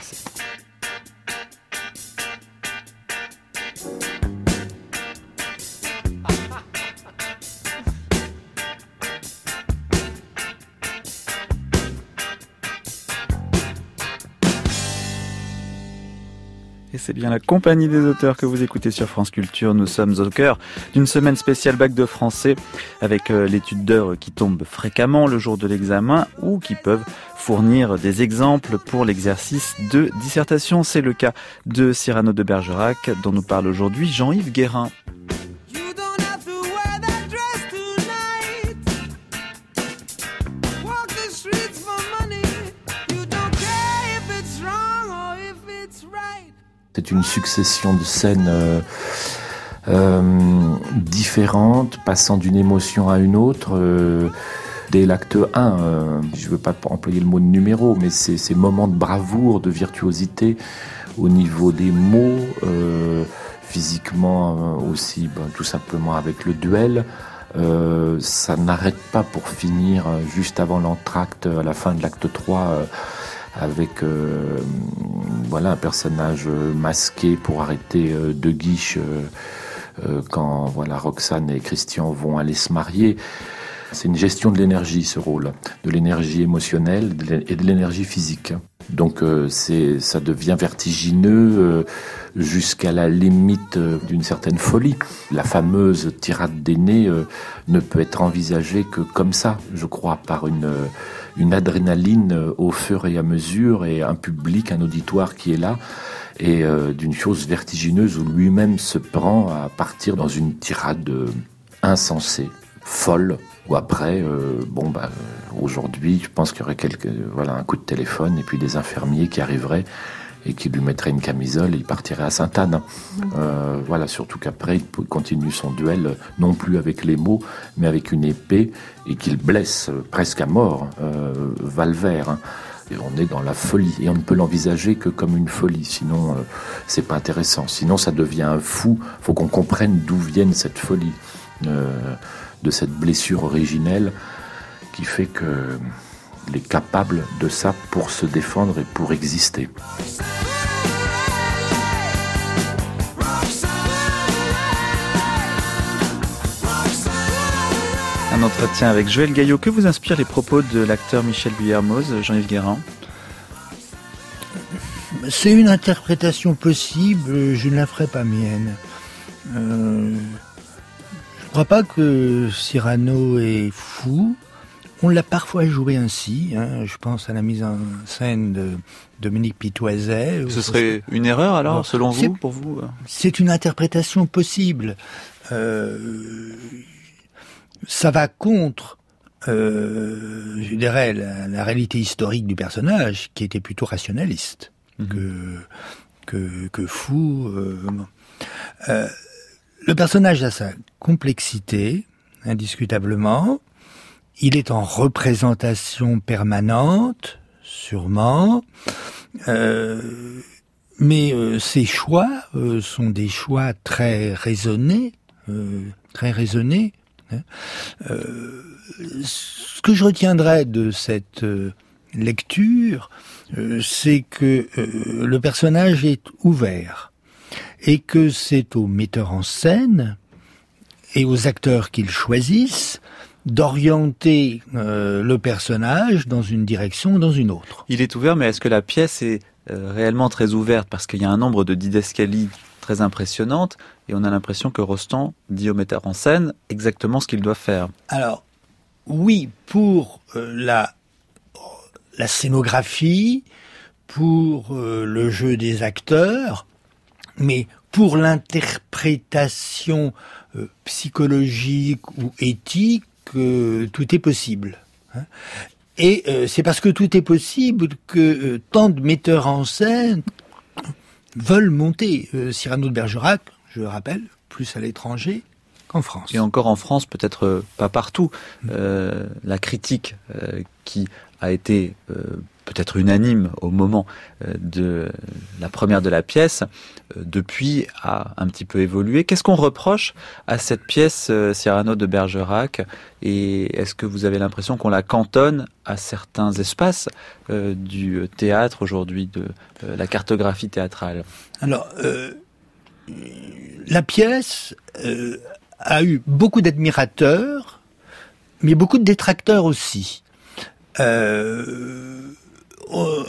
Et c'est bien la compagnie des auteurs que vous écoutez sur France Culture. Nous sommes au cœur d'une semaine spéciale bac de français avec l'étude d'heures qui tombe fréquemment le jour de l'examen ou qui peuvent fournir des exemples pour l'exercice de dissertation. C'est le cas de Cyrano de Bergerac dont nous parle aujourd'hui Jean-Yves Guérin. C'est une succession de scènes euh, euh, différentes, passant d'une émotion à une autre. Euh, dès l'acte un, euh, je ne veux pas employer le mot de numéro, mais c'est ces moments de bravoure, de virtuosité au niveau des mots, euh, physiquement euh, aussi, ben, tout simplement avec le duel. Euh, ça n'arrête pas pour finir euh, juste avant l'entracte, à la fin de l'acte trois, euh, avec euh, voilà, un personnage masqué pour arrêter euh, De Guiche euh, euh, quand voilà, Roxane et Christian vont aller se marier. C'est une gestion de l'énergie, ce rôle, de l'énergie émotionnelle et de l'énergie physique. Donc euh, c'est, ça devient vertigineux euh, jusqu'à la limite euh, d'une certaine folie. La fameuse tirade des nez euh, ne peut être envisagée que comme ça, je crois, par une, une adrénaline euh, au fur et à mesure et un public, un auditoire qui est là et euh, d'une chose vertigineuse où lui-même se prend à partir dans une tirade euh, insensée, folle. Ou après, euh, bon bah euh, aujourd'hui, je pense qu'il y aurait quelques, euh, voilà, un coup de téléphone et puis des infirmiers qui arriveraient et qui lui mettraient une camisole et il partirait à Sainte-Anne. Euh, voilà, surtout qu'après, il continue son duel, non plus avec les mots, mais avec une épée et qu'il blesse euh, presque à mort euh, Valvert. Hein. Et on est dans la folie et on ne peut l'envisager que comme une folie, sinon euh, c'est pas intéressant. Sinon, ça devient un fou. Faut qu'on comprenne d'où vient cette folie. Euh, de cette blessure originelle qui fait qu'il est capable de ça pour se défendre et pour exister. Un entretien avec Joël Gaillot. Que vous inspirent les propos de l'acteur Michel Vuillermoz, Jean-Yves Guérin ? C'est une interprétation possible, je ne la ferai pas mienne. Euh... Je ne crois pas que Cyrano est fou. On l'a parfois joué ainsi. Hein. Je pense à la mise en scène de Dominique Pitoiset. Ce serait une erreur alors, alors selon vous, pour vous ? C'est une interprétation possible. Euh, ça va contre, euh, je dirais, la, la réalité historique du personnage, qui était plutôt rationaliste mmh. que, que, que fou. Euh, euh, Le personnage a sa complexité, indiscutablement. Il est en représentation permanente, sûrement. Euh, mais euh, ses choix euh, sont des choix très raisonnés, euh, très raisonnés. Hein. Euh, ce que je retiendrai de cette euh, lecture, euh, c'est que euh, le personnage est ouvert. Et que c'est aux metteurs en scène et aux acteurs qu'ils choisissent d'orienter euh, le personnage dans une direction ou dans une autre. Il est ouvert, mais est-ce que la pièce est euh, réellement très ouverte ? Parce qu'il y a un nombre de didascalies très impressionnantes et on a l'impression que Rostand dit au metteur en scène exactement ce qu'il doit faire. Alors, oui, pour euh, la, la scénographie, pour euh, le jeu des acteurs, mais pour l'interprétation euh, psychologique ou éthique, euh, tout est possible. Hein. Et euh, c'est parce que tout est possible que euh, tant de metteurs en scène veulent monter. Euh, Cyrano de Bergerac, je le rappelle, plus à l'étranger qu'en France. Et encore en France, peut-être pas partout. Euh, la critique euh, qui a été euh, peut-être unanime au moment de la première de la pièce, depuis a un petit peu évolué. Qu'est-ce qu'on reproche à cette pièce Cyrano de Bergerac, et est-ce que vous avez l'impression qu'on la cantonne à certains espaces euh, du théâtre aujourd'hui, de euh, la cartographie théâtrale? Alors, euh, la pièce euh, a eu beaucoup d'admirateurs, mais beaucoup de détracteurs aussi. Euh, euh,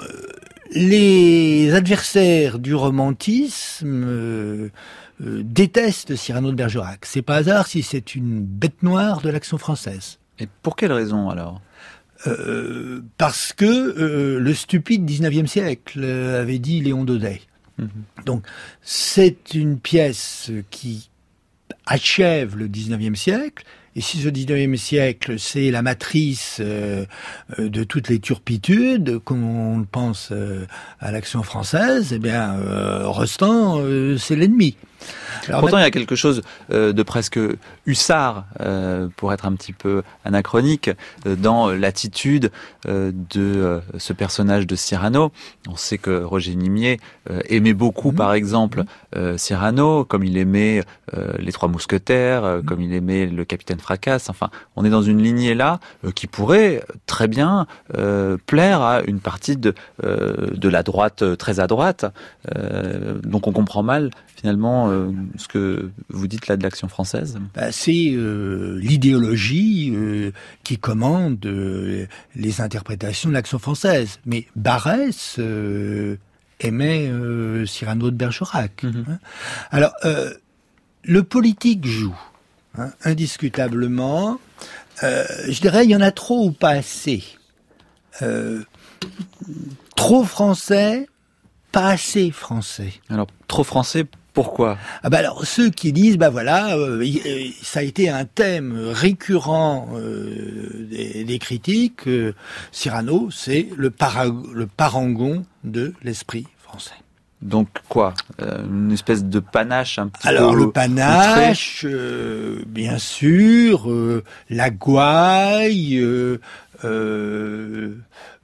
les adversaires du romantisme euh, euh, détestent Cyrano de Bergerac. C'est pas hasard si c'est une bête noire de l'action française. Et pour quelle raison alors? euh, Parce que euh, le stupide dix-neuvième siècle, euh, avait dit Léon Daudet. Mmh. Donc c'est une pièce qui achève le dix-neuvième siècle. Et si ce dix-neuvième siècle, c'est la matrice euh, de toutes les turpitudes, comme on pense euh, à l'action française, eh bien, euh, Rostand, euh, c'est l'ennemi. Alors, pourtant, il y a quelque chose euh, de presque hussard, euh, pour être un petit peu anachronique, euh, dans l'attitude euh, de euh, ce personnage de Cyrano. On sait que Roger Nimier euh, aimait beaucoup, mmh. par exemple, euh, Cyrano, comme il aimait euh, les Trois Mousquetaires, euh, mmh. comme il aimait le Capitaine Fracasse. Enfin, on est dans une lignée là euh, qui pourrait très bien euh, plaire à une partie de, euh, de la droite euh, très à droite. Euh, donc on comprend mal, finalement, euh, ce que vous dites là de l'action française. Bah, c'est euh, l'idéologie euh, qui commande euh, les interprétations de l'action française. Mais Barrès euh, aimait euh, Cyrano de Bergerac. Mm-hmm. Hein. Alors, euh, le politique joue, hein, indiscutablement. Euh, je dirais, il y en a trop ou pas assez. Euh, trop français, pas assez français. Alors, trop français, pourquoi? Ah bah alors ceux qui disent bah voilà euh, ça a été un thème récurrent euh, des, des critiques. Euh, Cyrano, c'est le, para, le parangon de l'esprit français. Donc quoi, euh, une espèce de panache un petit alors, peu. Alors le panache, euh, bien sûr, euh, la gouaille, euh, euh,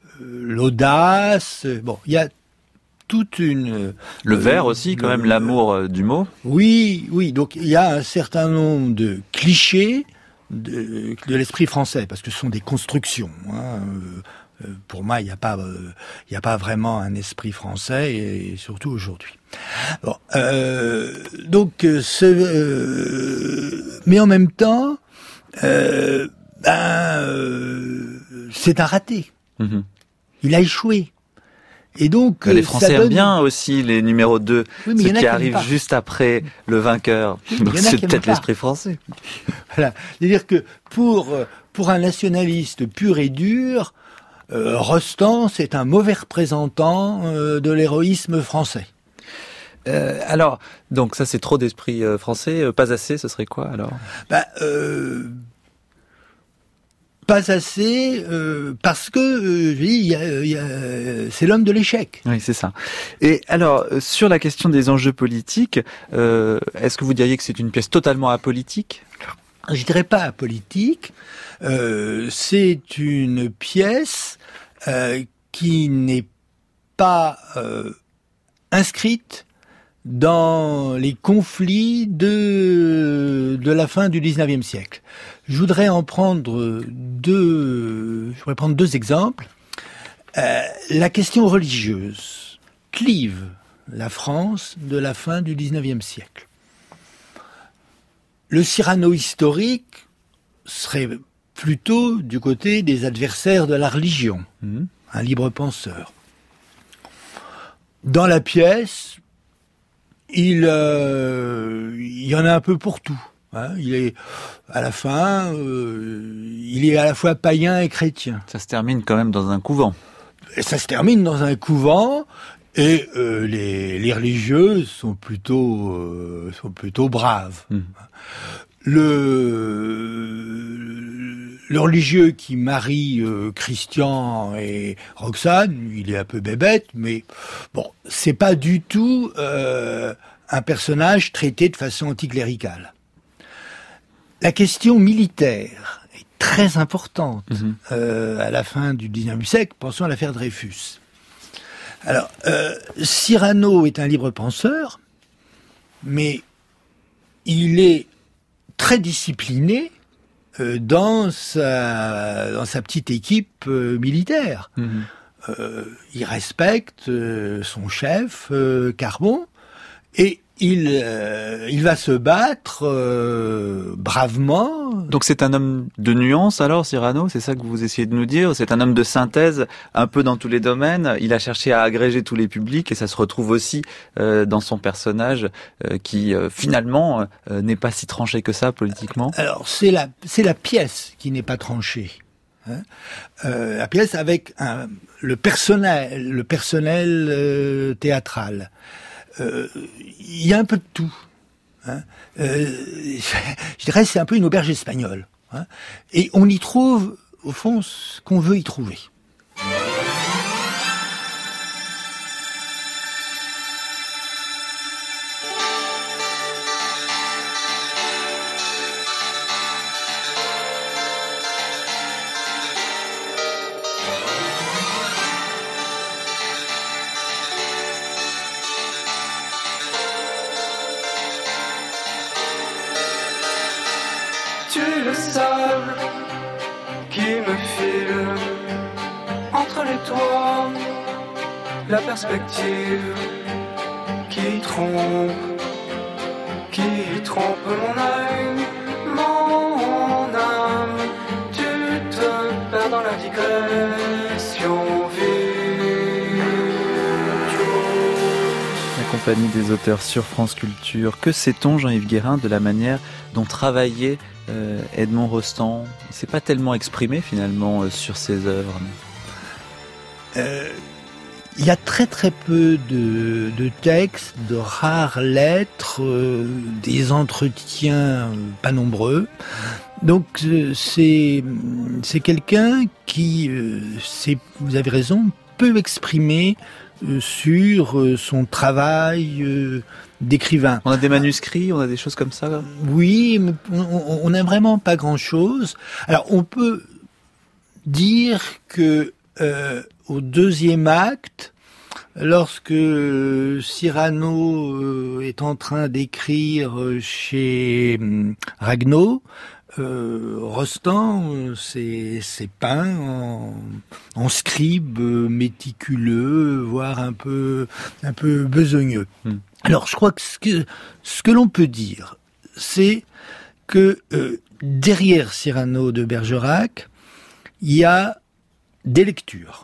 l'audace. Bon, il y a toute une... Le vers aussi, quand même, euh, l'amour euh, du mot. Oui, oui. Donc, il y a un certain nombre de clichés de, de l'esprit français, parce que ce sont des constructions. Hein. Euh, pour moi, il n'y a pas, euh, il n'y a pas vraiment un esprit français, et, et surtout aujourd'hui. Bon, euh, donc, ce, euh, mais en même temps, euh, ben, euh, c'est un raté. Mmh. Il a échoué. Et donc, les Français donne... aiment bien aussi les numéros deux, oui, ceux qui arrivent qui juste après le vainqueur. Oui, donc c'est peut-être l'esprit français. Voilà. C'est-à-dire que pour, pour un nationaliste pur et dur, euh, Rostand, c'est un mauvais représentant euh, de l'héroïsme français. Euh, alors, donc ça c'est trop d'esprit euh, français, euh, pas assez, ce serait quoi alors? Bah, euh... Pas assez, euh, parce que euh, je dis, y a, y a, c'est l'homme de l'échec. Oui, c'est ça. Et alors, sur la question des enjeux politiques, euh, est-ce que vous diriez que c'est une pièce totalement apolitique? Je dirais pas apolitique. Euh, c'est une pièce euh, qui n'est pas euh, inscrite dans les conflits de de la fin du dix-neuvième siècle. Je voudrais en prendre deux. Je voudrais prendre deux exemples. Euh, la question religieuse clive la France de la fin du dix-neuvième siècle. Le Cyrano historique serait plutôt du côté des adversaires de la religion, mmh. un libre penseur. Dans la pièce, il, euh, il y en a un peu pour tout. Hein, il est à la fin, euh, il est à la fois païen et chrétien. Ça se termine quand même dans un couvent. Et ça se termine dans un couvent, et euh, les, les religieux sont plutôt euh, sont plutôt braves. Mmh. Le, le religieux qui marie euh, Christian et Roxane, il est un peu bébête, mais bon, c'est pas du tout euh, un personnage traité de façon anticléricale. La question militaire est très importante mmh. euh, à la fin du dix-neuvième siècle. Pensons à l'affaire Dreyfus. Alors, euh, Cyrano est un libre penseur, mais il est très discipliné euh, dans sa dans sa petite équipe euh, militaire. Mmh. Euh, il respecte euh, son chef, euh, Carbon, et il euh, il va se battre euh, bravement. Donc c'est un homme de nuance alors, Cyrano, c'est ça que vous essayez de nous dire? C'est un homme de synthèse, un peu dans tous les domaines. Il a cherché à agréger tous les publics et ça se retrouve aussi euh, dans son personnage euh, qui euh, finalement euh, n'est pas si tranché que ça politiquement. Alors c'est la c'est la pièce qui n'est pas tranchée. Hein euh, la pièce avec un, le personnel, le personnel euh, théâtral. Euh, il y a un peu de tout. Hein. Euh, je dirais c'est un peu une auberge espagnole. Hein. Et on y trouve, au fond, ce qu'on veut y trouver. Tu le sable qui me file entre les toits, la perspective qui trompe, qui trompe mon œil, mon âme. Tu te perds dans la digression vide. La compagnie des auteurs sur France Culture. Que sait-on, Jean-Yves Guérin, de la manière dont travaillait Euh, Edmond Rostand? Il s'est pas tellement exprimé finalement euh, sur ses œuvres. Euh, il y a très très peu de, de textes, de rares lettres, euh, des entretiens euh, pas nombreux. Donc euh, c'est c'est quelqu'un qui, euh, c'est, vous avez raison, peut exprimer euh, sur euh, son travail euh, d'écrivain. On a des manuscrits, on a des choses comme ça là. Oui, mais on n'a vraiment pas grand-chose. Alors, on peut dire que euh, au deuxième acte, lorsque Cyrano euh, est en train d'écrire chez euh, Ragueneau, euh, Rostand euh, s'est, s'est peint en, en scribe méticuleux, voire un peu, un peu besogneux. Hmm. Alors, je crois que ce que, ce que l'on peut dire, c'est que euh, derrière Cyrano de Bergerac, il y a des lectures.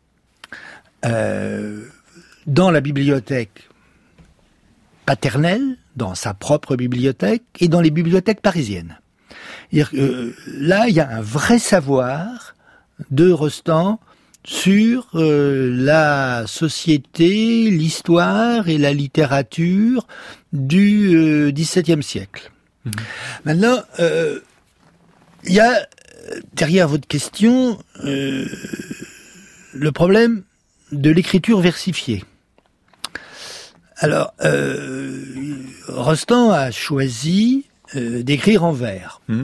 Euh, dans la bibliothèque paternelle, dans sa propre bibliothèque, et dans les bibliothèques parisiennes. C'est-à-dire que, euh, là, il y a un vrai savoir de Rostand sur euh, la société, l'histoire et la littérature du euh, dix-septième siècle. Mmh. Maintenant, euh, il y a derrière votre question euh, le problème de l'écriture versifiée. Alors, euh, Rostand a choisi euh, d'écrire en vers. Mmh.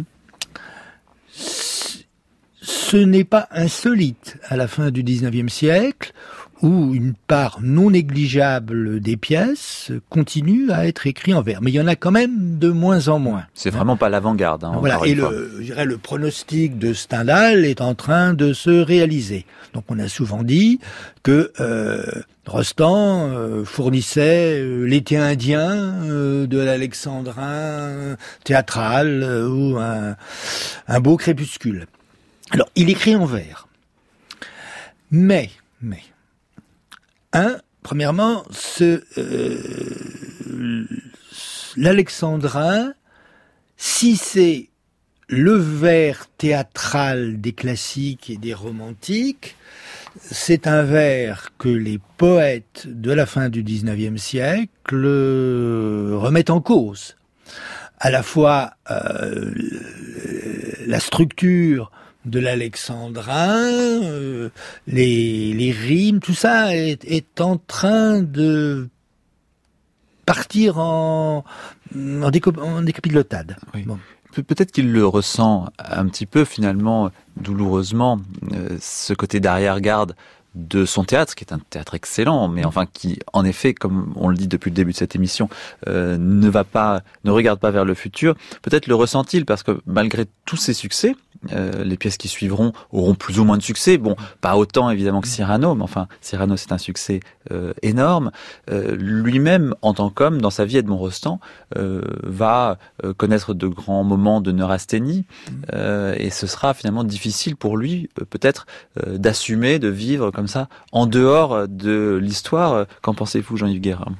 Ce n'est pas insolite à la fin du dix-neuvième siècle où une part non négligeable des pièces continue à être écrite en vers. Mais il y en a quand même de moins en moins. C'est vraiment pas l'avant-garde. Hein, voilà. Et le, je dirais, le pronostic de Stendhal est en train de se réaliser. Donc on a souvent dit que euh, Rostand euh, fournissait euh, l'été indien euh, de l'alexandrin théâtral euh, ou un, un beau crépuscule. Alors, il écrit en vers. Mais, mais, un, premièrement, ce, euh, l'alexandrin, si c'est le vers théâtral des classiques et des romantiques, c'est un vers que les poètes de la fin du dix-neuvième siècle remettent en cause. À la fois euh, la structure de l'alexandrin, euh, les, les rimes, tout ça est, est en train de partir en, en, déco- en décapilotade. Oui. Bon. peut-être qu'il le ressent un petit peu finalement douloureusement, euh, ce côté d'arrière-garde de son théâtre, qui est un théâtre excellent, mais enfin qui, en effet, comme on le dit depuis le début de cette émission, euh, ne va pas, ne regarde pas vers le futur. Peut-être le ressent-il parce que malgré tous ses succès, euh, les pièces qui suivront auront plus ou moins de succès. Bon, pas autant évidemment que Cyrano, mais enfin Cyrano c'est un succès euh, énorme. Euh, lui-même, en tant qu'homme, dans sa vie, Edmond Rostand euh, va euh, connaître de grands moments de neurasthénie, euh, et ce sera finalement difficile pour lui, euh, peut-être, euh, d'assumer, de vivre comme ça, en dehors de l'histoire. Qu'en pensez-vous, Jean-Yves Guérin,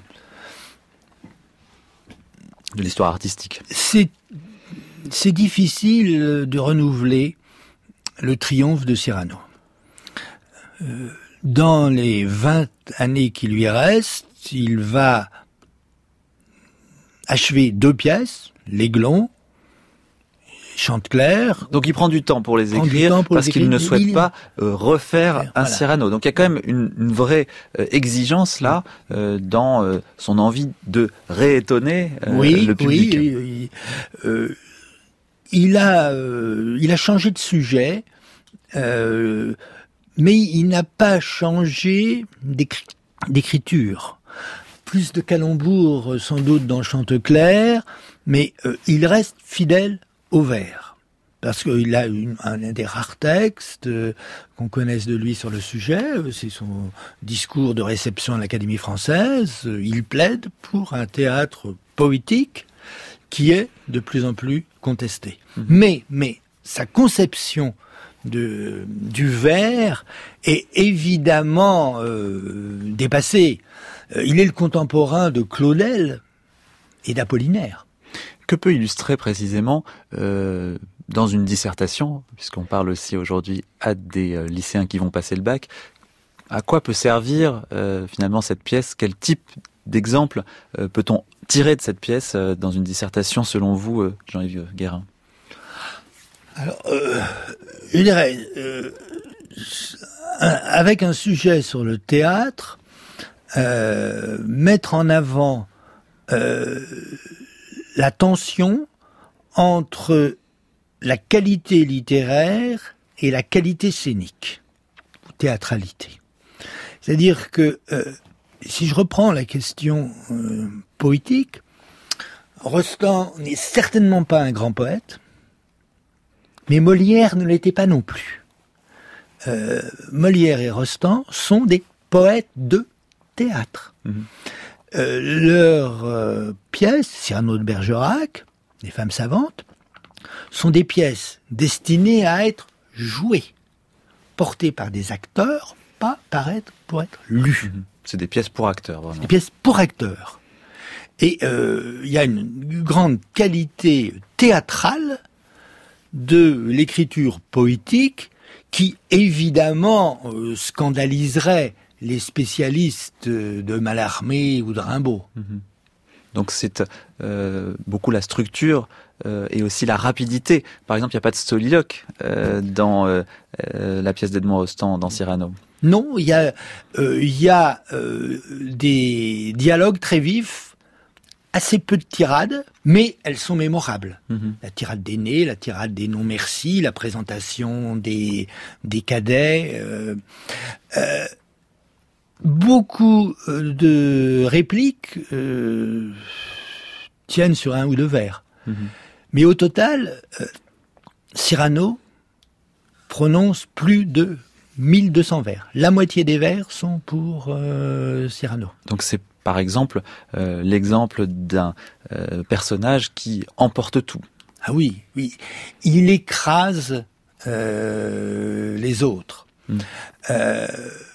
de l'histoire artistique? C'est C'est difficile de renouveler le triomphe de Cyrano. Euh, dans les vingt années qui lui restent, il va achever deux pièces, L'Aiglon, Chanteclair. Donc il prend du temps pour les écrire pour parce les qu'il écrire. ne souhaite il... pas euh, refaire voilà. un Cyrano. Donc il y a quand même une, une vraie euh, exigence là euh, dans euh, son envie de réétonner euh, oui, le public. Oui, oui, oui. Euh, Il a, euh, il a changé de sujet, euh, mais il n'a pas changé d'écri- d'écriture. Plus de calembours, sans doute, dans Chanteclair, mais euh, il reste fidèle au vers. Parce qu'il a une, un, un des rares textes euh, qu'on connaisse de lui sur le sujet, c'est son discours de réception à l'Académie française. Il plaide pour un théâtre poétique qui est de plus en plus contesté. Mmh. Mais, mais, sa conception de, du vers est évidemment euh, dépassée. Euh, il est le contemporain de Claudel et d'Apollinaire. Que peut illustrer précisément, euh, dans une dissertation, puisqu'on parle aussi aujourd'hui à des euh, lycéens qui vont passer le bac, à quoi peut servir euh, finalement cette pièce? Quel type d'exemple euh, peut-on tirer de cette pièce euh, dans une dissertation, selon vous, euh, Jean-Yves Guérin? Alors, euh, je dirais, euh, avec un sujet sur le théâtre, euh, mettre en avant euh, la tension entre la qualité littéraire et la qualité scénique, ou théâtralité. C'est-à-dire que euh, si je reprends la question euh, poétique, Rostand n'est certainement pas un grand poète, mais Molière ne l'était pas non plus. Euh, Molière et Rostand sont des poètes de théâtre. Mmh. Euh, leurs euh, pièces, Cyrano de Bergerac, Les femmes savantes, sont des pièces destinées à être jouées, portées par des acteurs, pas paraître pour être lues. Mmh. C'est des pièces pour acteurs, vraiment. Des pièces pour acteurs. Et il euh, y a une grande qualité théâtrale de l'écriture poétique qui, évidemment, euh, scandaliserait les spécialistes de Mallarmé ou de Rimbaud. Mmh. Donc c'est euh, beaucoup la structure euh, et aussi la rapidité. Par exemple, il n'y a pas de soliloque euh, dans euh, euh, la pièce d'Edmond Rostand, dans Cyrano. Non, il y a, euh, y a euh, des dialogues très vifs, assez peu de tirades, mais elles sont mémorables. Mmh. La tirade des nés, la tirade des non-merci, la présentation des, des cadets. Euh, euh, beaucoup de répliques euh, tiennent sur un ou deux vers. Mmh. Mais au total, euh, Cyrano prononce plus de mille deux cents vers. La moitié des vers sont pour euh, Cyrano. Donc c'est par exemple euh, l'exemple d'un euh, personnage qui emporte tout. Ah oui, oui. Il écrase euh, les autres. Mmh. Euh,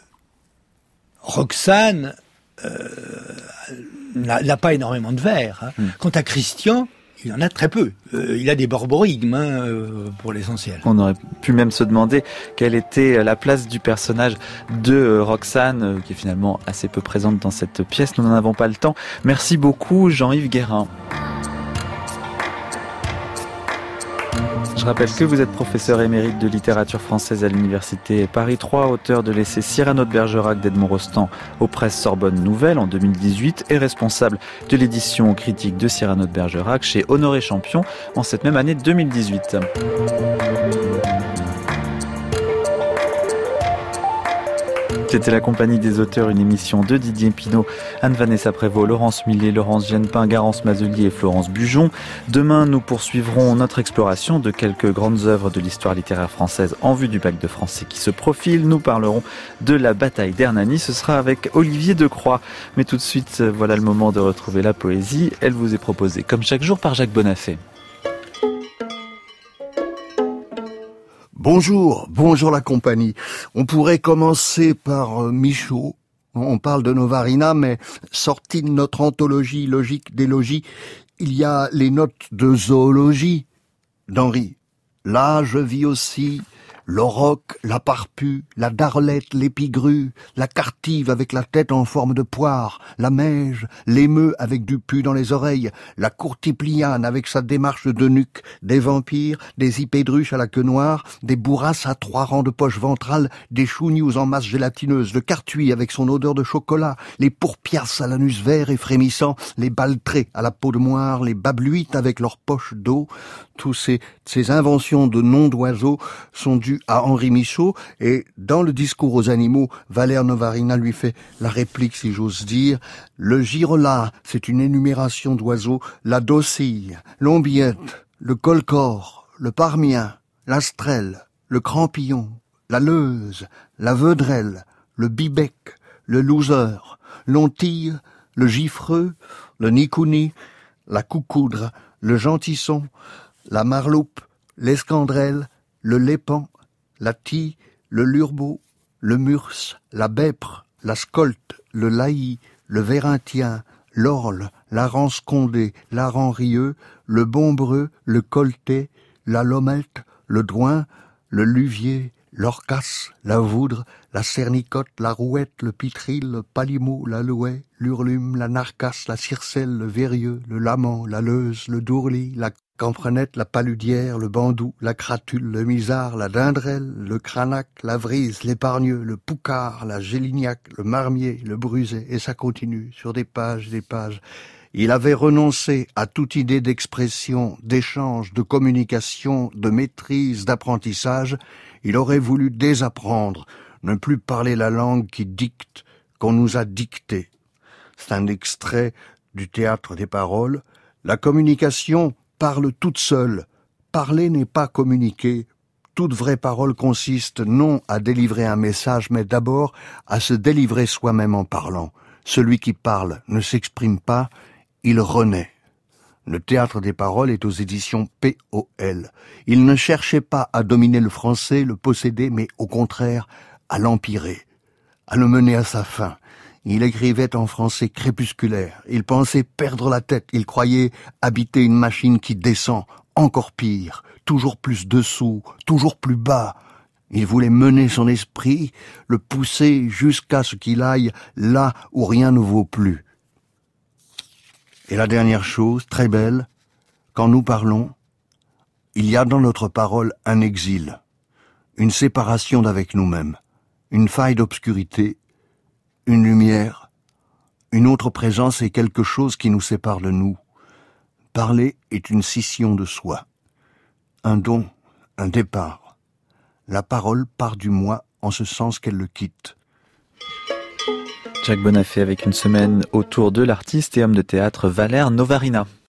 Roxane euh, n'a, n'a pas énormément de vers. Hein. Mmh. Quant à Christian, il en a très peu. Euh, il a des borborigmes hein, euh, pour l'essentiel. On aurait pu même se demander quelle était la place du personnage de euh, Roxane, euh, qui est finalement assez peu présente dans cette pièce. Nous n'en avons pas le temps. Merci beaucoup, Jean-Yves Guérin. Je rappelle que vous êtes professeur émérite de littérature française à l'université Paris trois, auteur de l'essai Cyrano de Bergerac d'Edmond Rostand aux presses Sorbonne Nouvelle en deux mille dix-huit et responsable de l'édition critique de Cyrano de Bergerac chez Honoré Champion en cette même année deux mille dix-huit. C'était La Compagnie des auteurs, une émission de Didier Pinault, Anne-Vanessa Prévost, Laurence Millet, Laurence Genepin, Garance Mazelier et Florence Bujon. Demain, nous poursuivrons notre exploration de quelques grandes œuvres de l'histoire littéraire française en vue du bac de français qui se profile. Nous parlerons de la bataille d'Hernani. Ce sera avec Olivier Decroix. Mais tout de suite, voilà le moment de retrouver la poésie. Elle vous est proposée, comme chaque jour, par Jacques Bonafé. Bonjour, bonjour la compagnie. On pourrait commencer par euh, Michaud. On parle de Novarina, mais sorti de notre anthologie logique des logis, il y a les notes de zoologie d'Henri. Là, je vis aussi l'auroch, la parpue, la darlette, l'épigrue, la cartive avec la tête en forme de poire, la meige, l'émeu avec du pu dans les oreilles, la courtipliane avec sa démarche de nuque, des vampires, des hippédruches à la queue noire, des bourrasses à trois rangs de poches ventrales, des chougnoux en masse gélatineuse, le cartuis avec son odeur de chocolat, les pourpiasses à l'anus vert et frémissant, les baltrés à la peau de moire, les babluites avec leurs poches d'eau. Tous ces, ces inventions de noms d'oiseaux sont dues à Henri Michaud, et dans le discours aux animaux, Valère Novarina lui fait la réplique, si j'ose dire. Le gyrola, c'est une énumération d'oiseaux, la docille, l'ombiette, le colcore, le parmien, l'astrelle, le crampillon, la leuse, la vedrelle, le bibec, le loser, l'ontille, le gifreux, le nicouni, la coucoudre, le gentisson, la marloupe, l'escandrelle, le lépan, la tie, le lurbeau, le murs, la bèpre, la scolte, le laï, le vérinthien, l'orle, la ranscondée, l'aranrieux, le bombreux, le colté, la lomette, le doin, le luvier, l'orcasse, la voudre, la cernicotte, la rouette, le pitril, le palimot, l'aloès, l'urlume, la narcasse, la circelle, le vérieux, le lamant, la leuse, le dourli, la camprenette, la paludière, le bandou, la cratule, le misard, la dindrelle, le cranac, la vrise, l'épargneux, le poucard, la gélignac, le marmier, le brusé, et ça continue sur des pages, des pages. Il avait renoncé à toute idée d'expression, d'échange, de communication, de maîtrise, d'apprentissage. Il aurait voulu désapprendre, ne plus parler la langue qui dicte, qu'on nous a dictée. C'est un extrait du Théâtre des paroles. La communication parle toute seule. Parler n'est pas communiquer. Toute vraie parole consiste non à délivrer un message, mais d'abord à se délivrer soi-même en parlant. Celui qui parle ne s'exprime pas, il renaît. Le Théâtre des paroles est aux éditions P O L. Il ne cherchait pas à dominer le français, le posséder, mais au contraire, à l'empirer, à le mener à sa fin. Il écrivait en français crépusculaire. Il pensait perdre la tête. Il croyait habiter une machine qui descend, encore pire, toujours plus dessous, toujours plus bas. Il voulait mener son esprit, le pousser jusqu'à ce qu'il aille là où rien ne vaut plus. Et la dernière chose, très belle, quand nous parlons, il y a dans notre parole un exil, une séparation d'avec nous-mêmes, une faille d'obscurité, une lumière, une autre présence et quelque chose qui nous sépare de nous. Parler est une scission de soi, un don, un départ. La parole part du moi en ce sens qu'elle le quitte. Jacques Bonafé avec une semaine autour de l'artiste et homme de théâtre Valère Novarina.